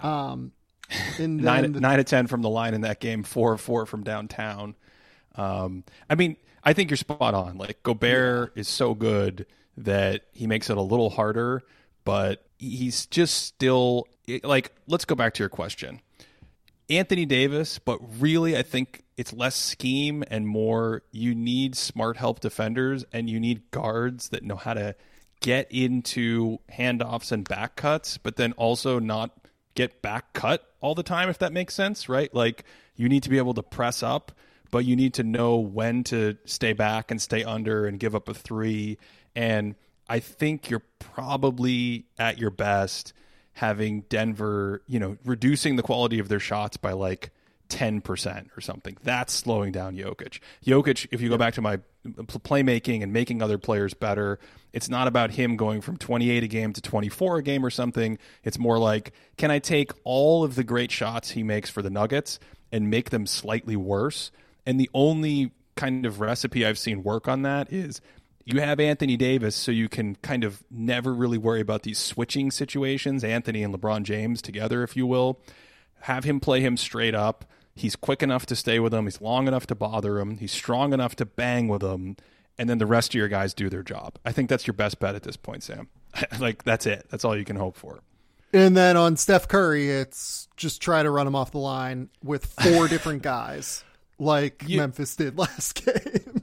And 9 of 10 from the line in that game, 4 of 4 from downtown. I mean, I think you're spot on. Like Gobert is so good that he makes it a little harder, but he's just still like, let's go back to your question. Anthony Davis, but really I think it's less scheme and more you need smart help defenders and you need guards that know how to get into handoffs and back cuts, but then also not get back cut all the time, if that makes sense, right? Like you need to be able to press up, but you need to know when to stay back and stay under and give up a three. And I think you're probably at your best having Denver, reducing the quality of their shots by like 10% or something. That's slowing down Jokic. Jokic, if you go back to my playmaking and making other players better, it's not about him going from 28 a game to 24 a game or something. It's more like, can I take all of the great shots he makes for the Nuggets and make them slightly worse? And the only kind of recipe I've seen work on that is you have Anthony Davis, so you can kind of never really worry about these switching situations, Anthony and LeBron James together, if you will. Have him play him straight up. He's quick enough to stay with him. He's long enough to bother him. He's strong enough to bang with him. And then the rest of your guys do their job. I think that's your best bet at this point, Sam. Like, that's it. That's all you can hope for. And then on Steph Curry, it's just try to run him off the line with 4 different guys. Like Memphis did last game.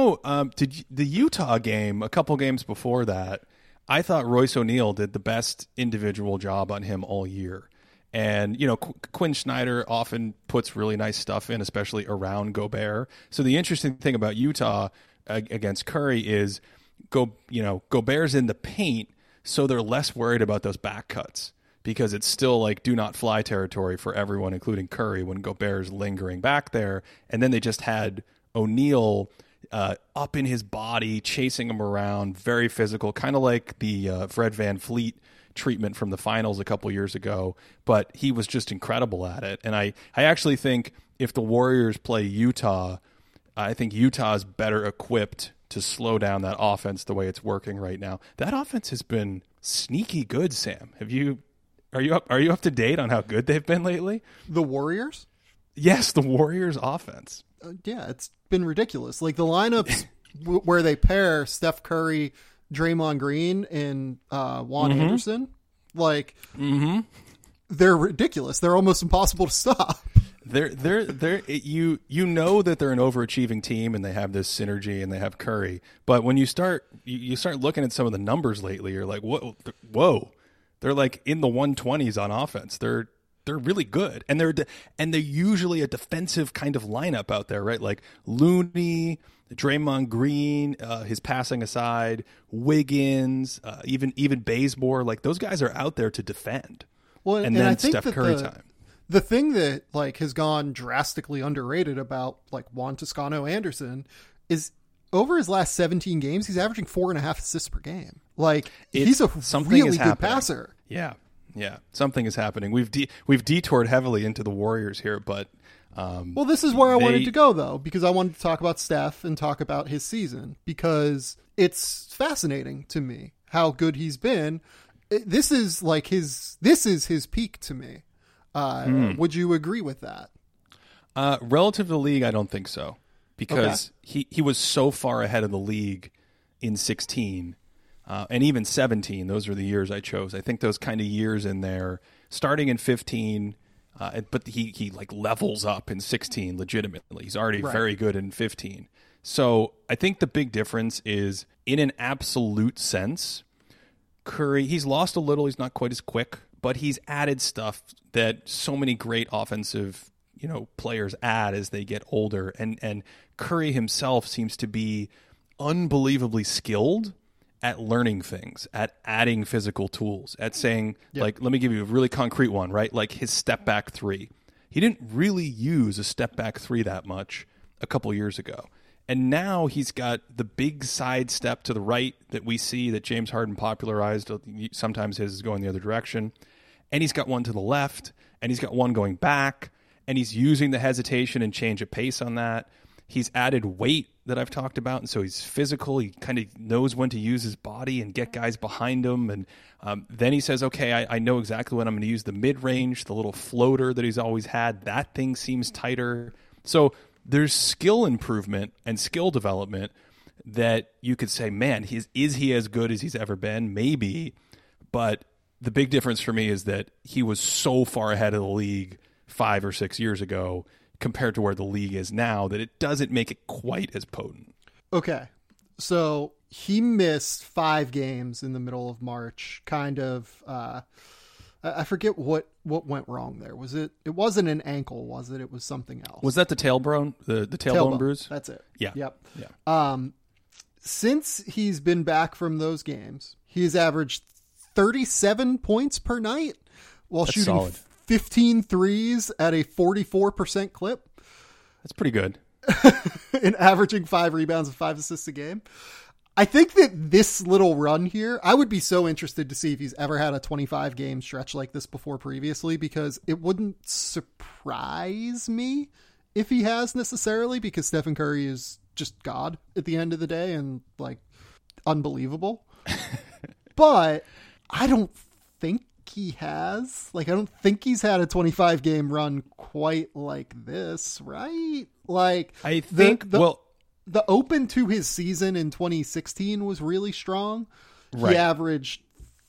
Did the Utah game, a couple games before that, I thought Royce O'Neal did the best individual job on him all year. And, Quinn Snyder often puts really nice stuff in, especially around Gobert. So the interesting thing about Utah against Curry is, Gobert's in the paint, so they're less worried about those back cuts. because it's still like do not fly territory for everyone, including Curry, when Gobert's lingering back there. And then they just had O'Neal up in his body, chasing him around, very physical, kind of like the Fred VanVleet treatment from the finals a couple years ago. But he was just incredible at it. And I actually think if the Warriors play Utah, I think Utah is better equipped to slow down that offense the way it's working right now. That offense has been sneaky good, Sam. Are you up to date on how good they've been lately? The Warriors? Yes, the Warriors offense. Yeah, it's been ridiculous. Like the lineups where they pair Steph Curry, Draymond Green, and Juan Anderson, like they're ridiculous. They're almost impossible to stop. You know that they're an overachieving team and they have this synergy and they have Curry. They when you start looking at some of the numbers lately, you're like, whoa, they're like in the 120s on offense. They're really good, and they're usually a defensive kind of lineup out there, right? Like Looney, Draymond Green, his passing aside, Wiggins, even Bazemore, like those guys are out there to defend. Well, and then I think Steph Curry time. The thing that like has gone drastically underrated about like Juan Toscano Anderson is over his last 17 games, he's averaging 4.5 assists per game. Like he's a really good passer. Yeah. Something is happening. We've detoured heavily into the Warriors here, but well, this is where I wanted to go though, because I wanted to talk about Steph and talk about his season because it's fascinating to me how good he's been. This is his peak to me. Would you agree with that? Relative to the league, I don't think so, because he was so far ahead of the league in 16 and even 17. Those are the years I chose. I think those kind of years in there, starting in 15, but he like levels up in 16 legitimately. He's already very good in 15. So I think the big difference is in an absolute sense, Curry, he's lost a little. He's not quite as quick, but he's added stuff that so many great offensive, players add as they get older. And Curry himself seems to be unbelievably skilled at learning things, at adding physical tools, at saying, like, let me give you a really concrete one, right? Like his step back three. He didn't really use a step back three that much a couple years ago. And now he's got the big side step to the right that we see that James Harden popularized. Sometimes his is going the other direction. And he's got one to the left, and he's got one going back, and he's using the hesitation and change of pace on that. He's added weight that I've talked about, and so he's physical. He kind of knows when to use his body and get guys behind him. And then he says, okay, I know exactly when I'm going to use the mid-range, the little floater that he's always had. That thing seems tighter. So there's skill improvement and skill development that you could say, man, is he as good as he's ever been? Maybe. But the big difference for me is that he was so far ahead of the league 5 or 6 years ago compared to where the league is now that it doesn't make it quite as potent. Okay. So he missed 5 games in the middle of March, kind of, I forget what went wrong there. It wasn't an ankle, was it? It was something else. Was that the tailbone, the tailbone bruise? That's it. Yeah. Yep. Yeah. Since he's been back from those games, he's averaged 37 points per night while That's shooting solid. 15 threes at a 44% clip. That's pretty good. And averaging 5 rebounds and 5 assists a game. I think that this little run here, I would be so interested to see if he's ever had a 25 game stretch like this before previously, because it wouldn't surprise me if he has necessarily, because Stephen Curry is just God at the end of the day and like unbelievable. But I don't think he has. Like, I don't think he's had a 25 game run quite like this, right? Like, I think, the open to his season in 2016 was really strong. Right. He averaged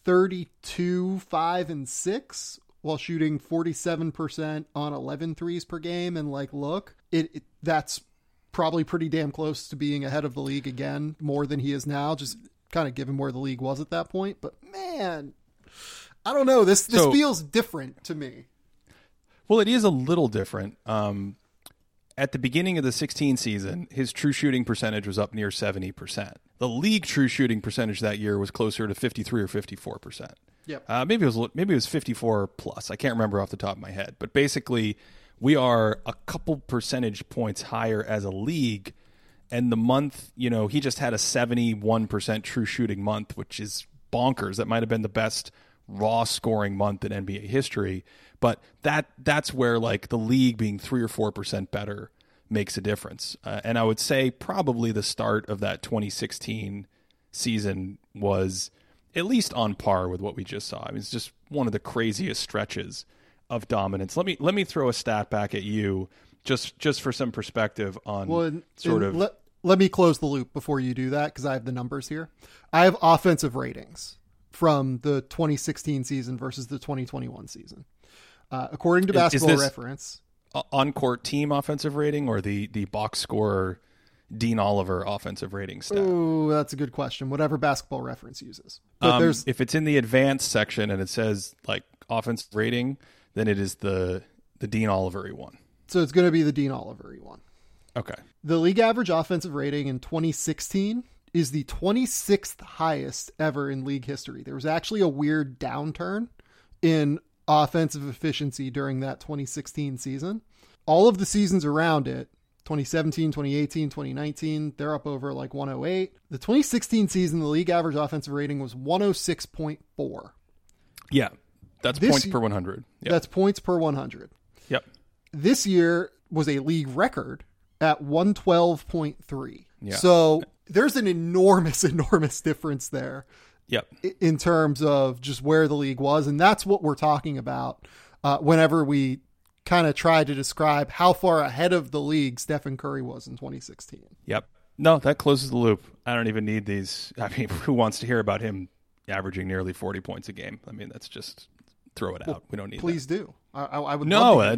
32, 5, and 6 while shooting 47% on 11 threes per game. And like, look, that's probably pretty damn close to being ahead of the league again, more than he is now, just kind of given where the league was at that point. But man, I don't know. This feels different to me. Well, it is a little different. At the beginning of the 16 season, his true shooting percentage was up near 70%. The league true shooting percentage that year was closer to 53 or 54%. Yep. Maybe it was 54 plus. I can't remember off the top of my head. But basically, we are a couple percentage points higher as a league. And the month, he just had a 71% true shooting month, which is bonkers. That might have been the best raw scoring month in NBA history. But that's where like the league being 3 or 4% better makes a difference. And I would say probably the start of that 2016 season was at least on par with what we just saw. I mean, it's just one of the craziest stretches of dominance. Let me throw a stat back at you just for some perspective on Let me close the loop before you do that, because I have the numbers here. I have offensive ratings from the 2016 season versus the 2021 season. According to Basketball Reference. On-court team offensive rating or the box scorer Dean Oliver offensive rating stat? Oh, that's a good question. Whatever Basketball Reference uses. But if it's in the advanced section and it says like offensive rating, then it is the Dean Oliver one. So it's going to be the Dean Oliver one. Okay. The league average offensive rating in 2016 is the 26th highest ever in league history. There was actually a weird downturn in offensive efficiency during that 2016 season. All of the seasons around it, 2017, 2018, 2019, they're up over like 108. The 2016 season, the league average offensive rating was 106.4. Yeah, that's points per 100. Yep. That's points per 100. Yep. This year was a league record at 112.3. Yeah. So there's an enormous difference there. Yep. In terms of just where the league was. And that's what we're talking about whenever we kind of try to describe how far ahead of the league Stephen Curry was in 2016. Yep. No, that closes the loop. I don't even need these. I mean, who wants to hear about him averaging nearly 40 points a game? I mean, that's just throw it out. We don't need please that. do. I would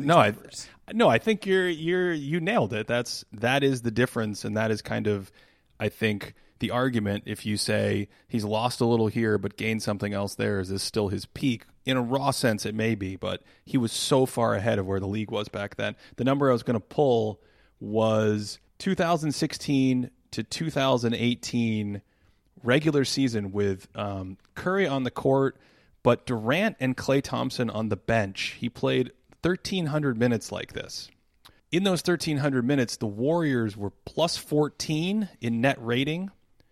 I think you nailed it. That is the difference. And that is kind of, I think, the argument. If you say he's lost a little here but gained something else there, is this still his peak? In a raw sense, it may be, but he was so far ahead of where the league was back then. The number I was going to pull was 2016 to 2018 regular season with Curry on the court, but Durant and Klay Thompson on the bench. He played 1,300 minutes like this. In those 1,300 minutes, the Warriors were plus 14 in net rating.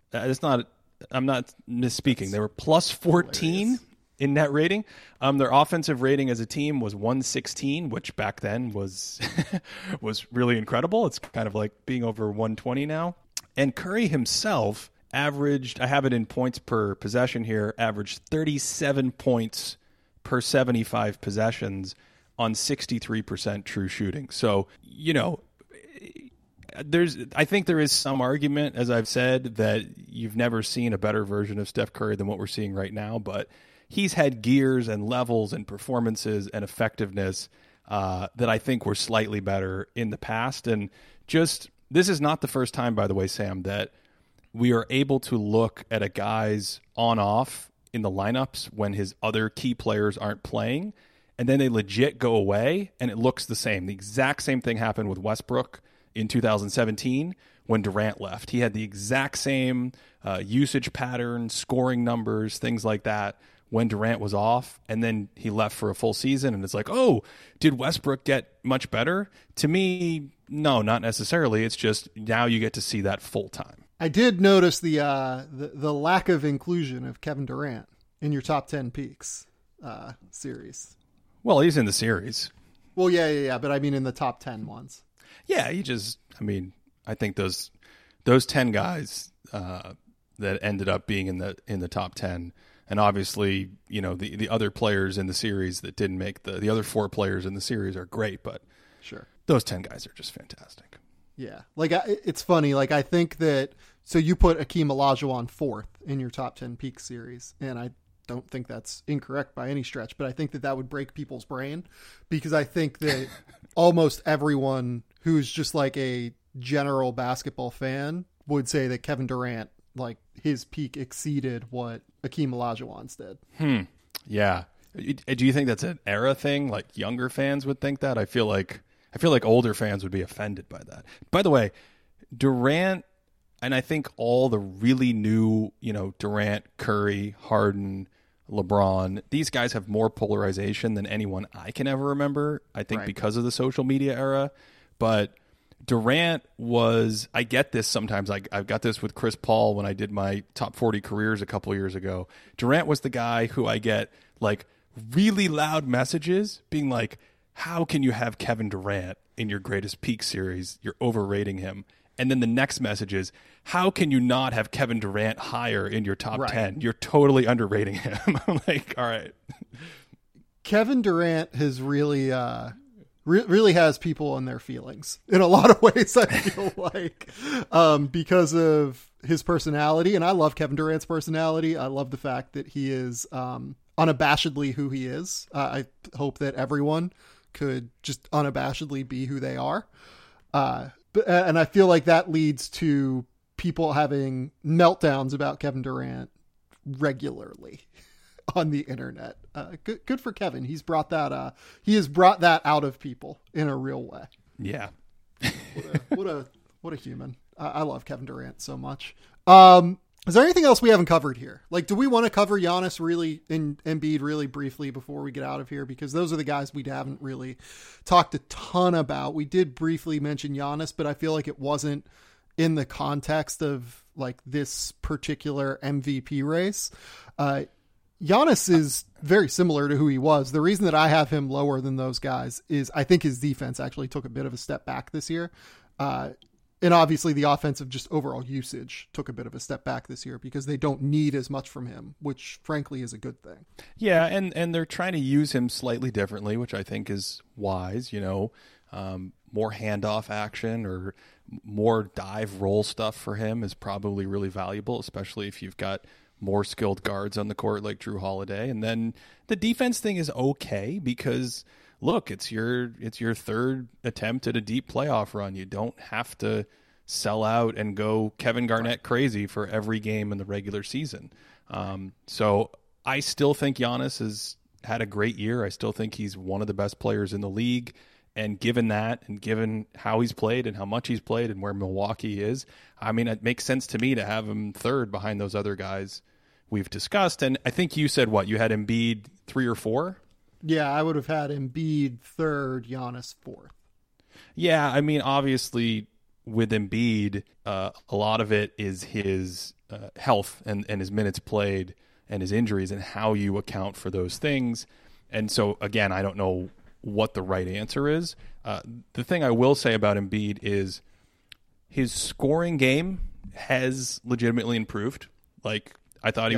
I'm not misspeaking. They were plus 14 in net rating. Their offensive rating as a team was 116, which back then was was really incredible. It's kind of like being over 120 now. And Curry himself averaged, I have it in points per possession here, averaged 37 points per 75 possessions on 63% true shooting. So, I think there is some argument, as I've said, that you've never seen a better version of Steph Curry than what we're seeing right now, but he's had gears and levels and performances and effectiveness that I think were slightly better in the past. And this is not the first time, by the way, Sam, that we are able to look at a guy's on-off in the lineups when his other key players aren't playing, and then they legit go away, and it looks the same. The exact same thing happened with Westbrook in 2017 when Durant left. He had the exact same usage pattern, scoring numbers, things like that when Durant was off, and then he left for a full season, and it's like, oh, did Westbrook get much better? To me, no, not necessarily. It's just now you get to see that full time. I did notice the lack of inclusion of Kevin Durant in your top 10 peaks series. Well, he's in the series. Well, yeah, but I mean in the top 10 ones. Yeah, I think those 10 guys that ended up being in the top 10, and obviously, the other players in the series that didn't make the other 4 players in the series are great, but sure, those 10 guys are just fantastic. Yeah, like it's funny. Like I think that you put Akeem Olajuwon 4th in your top 10 peak series, and I don't think that's incorrect by any stretch, but I think that would break people's brain, because I think that almost everyone who's just like a general basketball fan would say that Kevin Durant, like his peak exceeded what Akeem Olajuwon's did. Yeah. Do you think that's an era thing? Like younger fans would think that? I feel like older fans would be offended by that. By the way, Durant, And I think all the really new, Durant, Curry, Harden, LeBron, these guys have more polarization than anyone I can ever remember, I think, because of the social media era. But Durant I get this sometimes. I've got this with Chris Paul when I did my top 40 careers a couple years ago. Durant was the guy who I get like really loud messages being like, how can you have Kevin Durant in your greatest peak series? You're overrating him. And then the next message is, how can you not have Kevin Durant higher in your top 10? You're totally underrating him. I'm like, all right. Kevin Durant has really really has people on their feelings in a lot of ways, I feel like, because of his personality. And I love Kevin Durant's personality. I love the fact that he is unabashedly who he is. I hope that everyone could just unabashedly be who they are. And I feel like that leads to people having meltdowns about Kevin Durant regularly on the internet. Good for Kevin. He has brought that out of people in a real way. Yeah. What a human. I love Kevin Durant so much. Is there anything else we haven't covered here? Like, do we want to cover Giannis really and Embiid really briefly before we get out of here? Because those are the guys we haven't really talked a ton about. We did briefly mention Giannis, but I feel like it wasn't in the context of like this particular MVP race. Giannis is very similar to who he was. The reason that I have him lower than those guys is I think his defense actually took a bit of a step back this year. And obviously the offensive just overall usage took a bit of a step back this year because they don't need as much from him, which frankly is a good thing. Yeah. And they're trying to use him slightly differently, which I think is wise, more handoff action or more dive roll stuff for him is probably really valuable, especially if you've got more skilled guards on the court like Drew Holiday. And then the defense thing is okay because look, it's your third attempt at a deep playoff run. You don't have to sell out and go Kevin Garnett crazy for every game in the regular season. So I still think Giannis has had a great year. I still think he's one of the best players in the league. And given that, and given how he's played and how much he's played and where Milwaukee is, I mean, it makes sense to me to have him third behind those other guys we've discussed. And I think you said what? You had Embiid 3 or 4? Yeah, I would have had Embiid third, Giannis fourth. Yeah, I mean, obviously with Embiid, a lot of it is his health and his minutes played and his injuries and how you account for those things. And so, again, I don't know what the right answer is. The thing I will say about Embiid is his scoring game has legitimately improved. Like, I thought he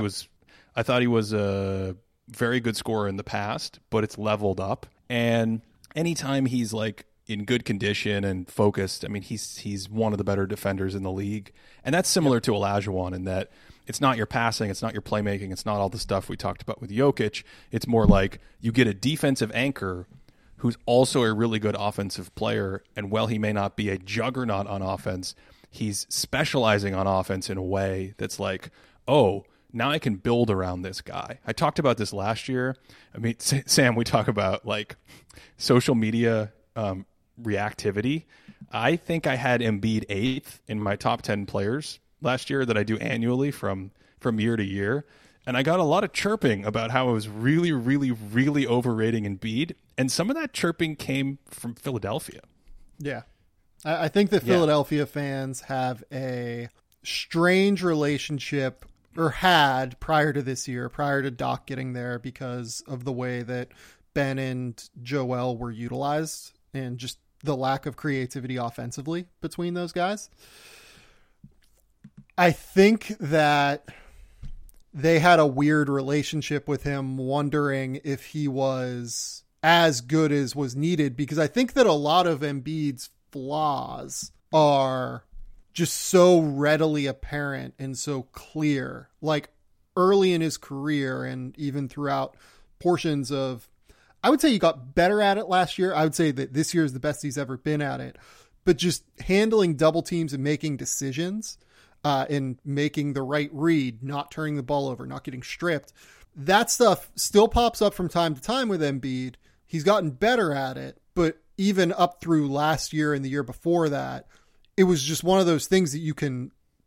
was a very good scorer in the past, but it's leveled up. And anytime he's like in good condition and focused, I mean, he's one of the better defenders in the league. And that's similar to Olajuwon in that it's not your passing, it's not your playmaking, it's not all the stuff we talked about with Jokic. It's more like you get a defensive anchor who's also a really good offensive player. And while he may not be a juggernaut on offense, he's specializing on offense in a way that's like, oh, now I can build around this guy. I talked about this last year. I mean, Sam, we talk about like social media reactivity. I think I had Embiid 8th in my top 10 players last year that I do annually from year to year. And I got a lot of chirping about how I was really, really, really overrating Embiid. And some of that chirping came from Philadelphia. Yeah. I think that Philadelphia fans have a strange relationship, or had prior to this year, prior to Doc getting there, because of the way that Ben and Joel were utilized and just the lack of creativity offensively between those guys. I think that they had a weird relationship with him, wondering if he was as good as was needed, because I think that a lot of Embiid's flaws are just so readily apparent and so clear, like early in his career and even throughout portions of, I would say he got better at it last year. I would say that this year is the best he's ever been at it, but just handling double teams and making decisions and making the right read, not turning the ball over, not getting stripped. That stuff still pops up from time to time with Embiid. He's gotten better at it, but even up through last year and the year before that, it was just one of those things that you can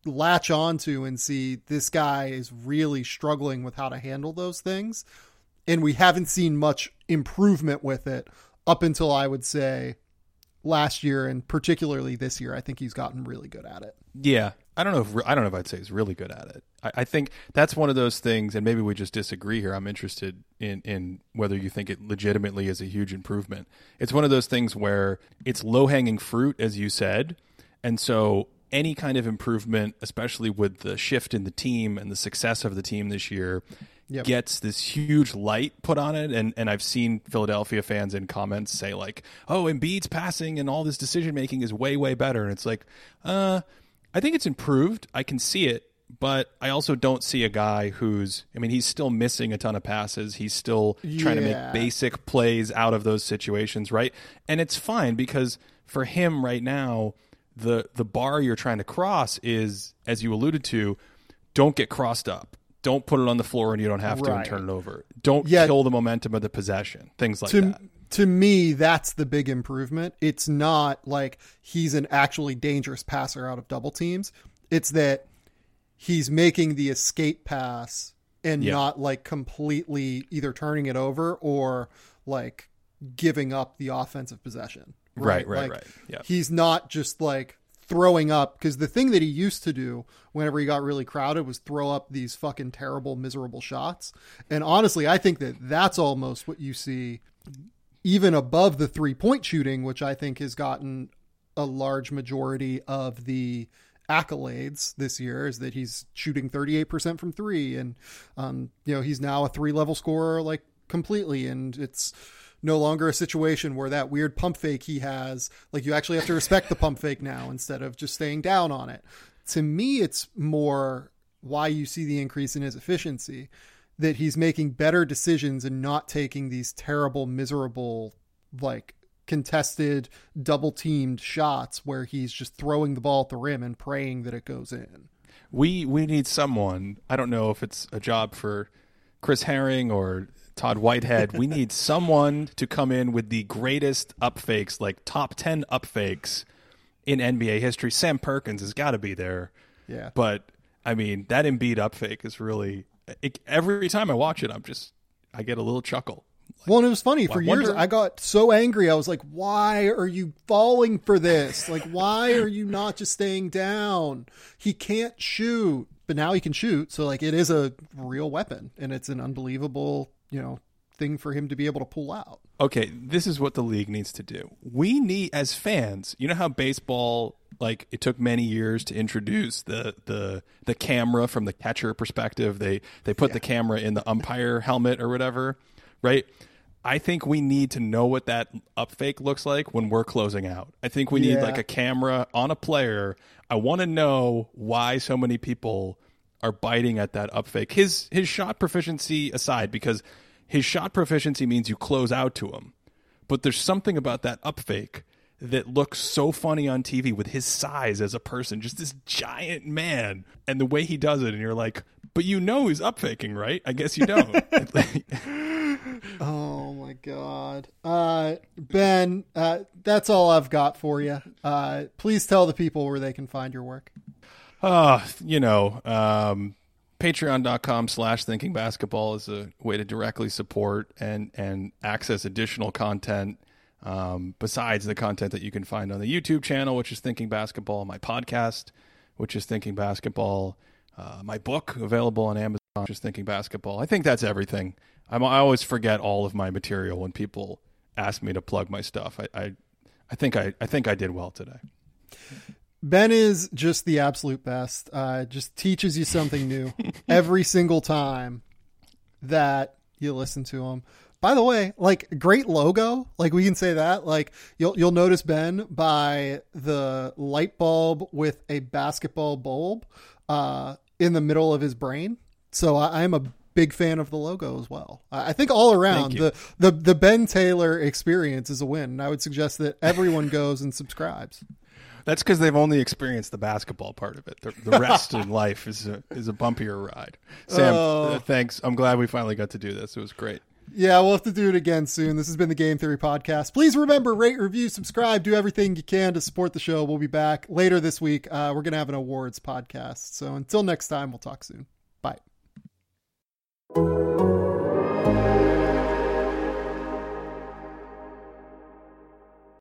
latch onto and see this guy is really struggling with how to handle those things. And we haven't seen much improvement with it up until, I would say, last year, and particularly this year. I think he's gotten really good at it. Yeah. I don't know if I'd say he's really good at it. I think that's one of those things, and maybe we just disagree here. I'm interested in whether you think it legitimately is a huge improvement. It's one of those things where it's low-hanging fruit, as you said, and so any kind of improvement, especially with the shift in the team and the success of the team this year, gets this huge light put on it. And I've seen Philadelphia fans in comments say like, oh, Embiid's passing and all this decision-making is way, way better. And it's like, I think it's improved. I can see it. But I also don't see a guy he's still missing a ton of passes. He's still trying to make basic plays out of those situations, right? And it's fine because for him right now, the bar you're trying to cross is, as you alluded to, don't get crossed up. Don't put it on the floor and you don't have to and turn it over. Don't kill the momentum of the possession. Things like that. To me, that's the big improvement. It's not like he's an actually dangerous passer out of double teams. It's that he's making the escape pass and not like completely either turning it over or like giving up the offensive possession. Right. Yeah. He's not just like throwing up, because the thing that he used to do whenever he got really crowded was throw up these fucking terrible, miserable shots. And honestly, I think that that's almost what you see even above the 3-point shooting, which I think has gotten a large majority of the accolades this year, is that he's shooting 38% from three. And, he's now a 3-level scorer, like completely. And it's no longer a situation where that weird pump fake he has, like you actually have to respect the pump fake now instead of just staying down on it. To me, it's more why you see the increase in his efficiency, that he's making better decisions and not taking these terrible, miserable, like contested, double teamed shots where he's just throwing the ball at the rim and praying that it goes in. We need someone. I don't know if it's a job for Chris Herring or Todd Whitehead. We need someone to come in with the greatest up fakes, like top 10 up fakes in NBA history. Sam Perkins has got to be there. Yeah. But I mean, that Embiid up fake is really, every time I watch it, I get a little chuckle. Like, well, and it was funny. For years, I got so angry. I was like, why are you falling for this? Like, why are you not just staying down? He can't shoot, but now he can shoot. So like, it is a real weapon, and it's an unbelievable, thing for him to be able to pull out. Okay, this is what the league needs to do. We need, as fans, you know how baseball, like it took many years to introduce the camera from the catcher perspective. They put the camera in the umpire helmet or whatever, right? I think we need to know what that up fake looks like when we're closing out. I think we need like a camera on a player. I want to know why so many people are biting at that up fake. His shot proficiency aside, because his shot proficiency means you close out to him. But there's something about that up fake that looks so funny on TV with his size as a person, just this giant man, and the way he does it. And you're like, but he's up faking, right? I guess you don't. Oh my God. Ben, that's all I've got for you. Please tell the people where they can find your work. Patreon.com/thinkingbasketball is a way to directly support and access additional content besides the content that you can find on the YouTube channel, which is Thinking Basketball, my podcast, which is Thinking Basketball, my book available on Amazon, which is Thinking Basketball. I think that's everything. I always forget all of my material when people ask me to plug my stuff. I think I did well today. Ben is just the absolute best. Just teaches you something new every single time that you listen to him. By the way, like, great logo. Like, we can say that. Like, you'll notice Ben by the light bulb with a basketball bulb in the middle of his brain. So I'm a big fan of the logo as well. I think all around the Ben Taylor experience is a win. And I would suggest that everyone goes and subscribes. That's because they've only experienced the basketball part of it. The rest in life is a bumpier ride. Sam, thanks. I'm glad we finally got to do this. It was great. Yeah, we'll have to do it again soon. This has been the Game Theory Podcast. Please remember, rate, review, subscribe, do everything you can to support the show. We'll be back later this week. We're going to have an awards podcast. So until next time, we'll talk soon. Bye.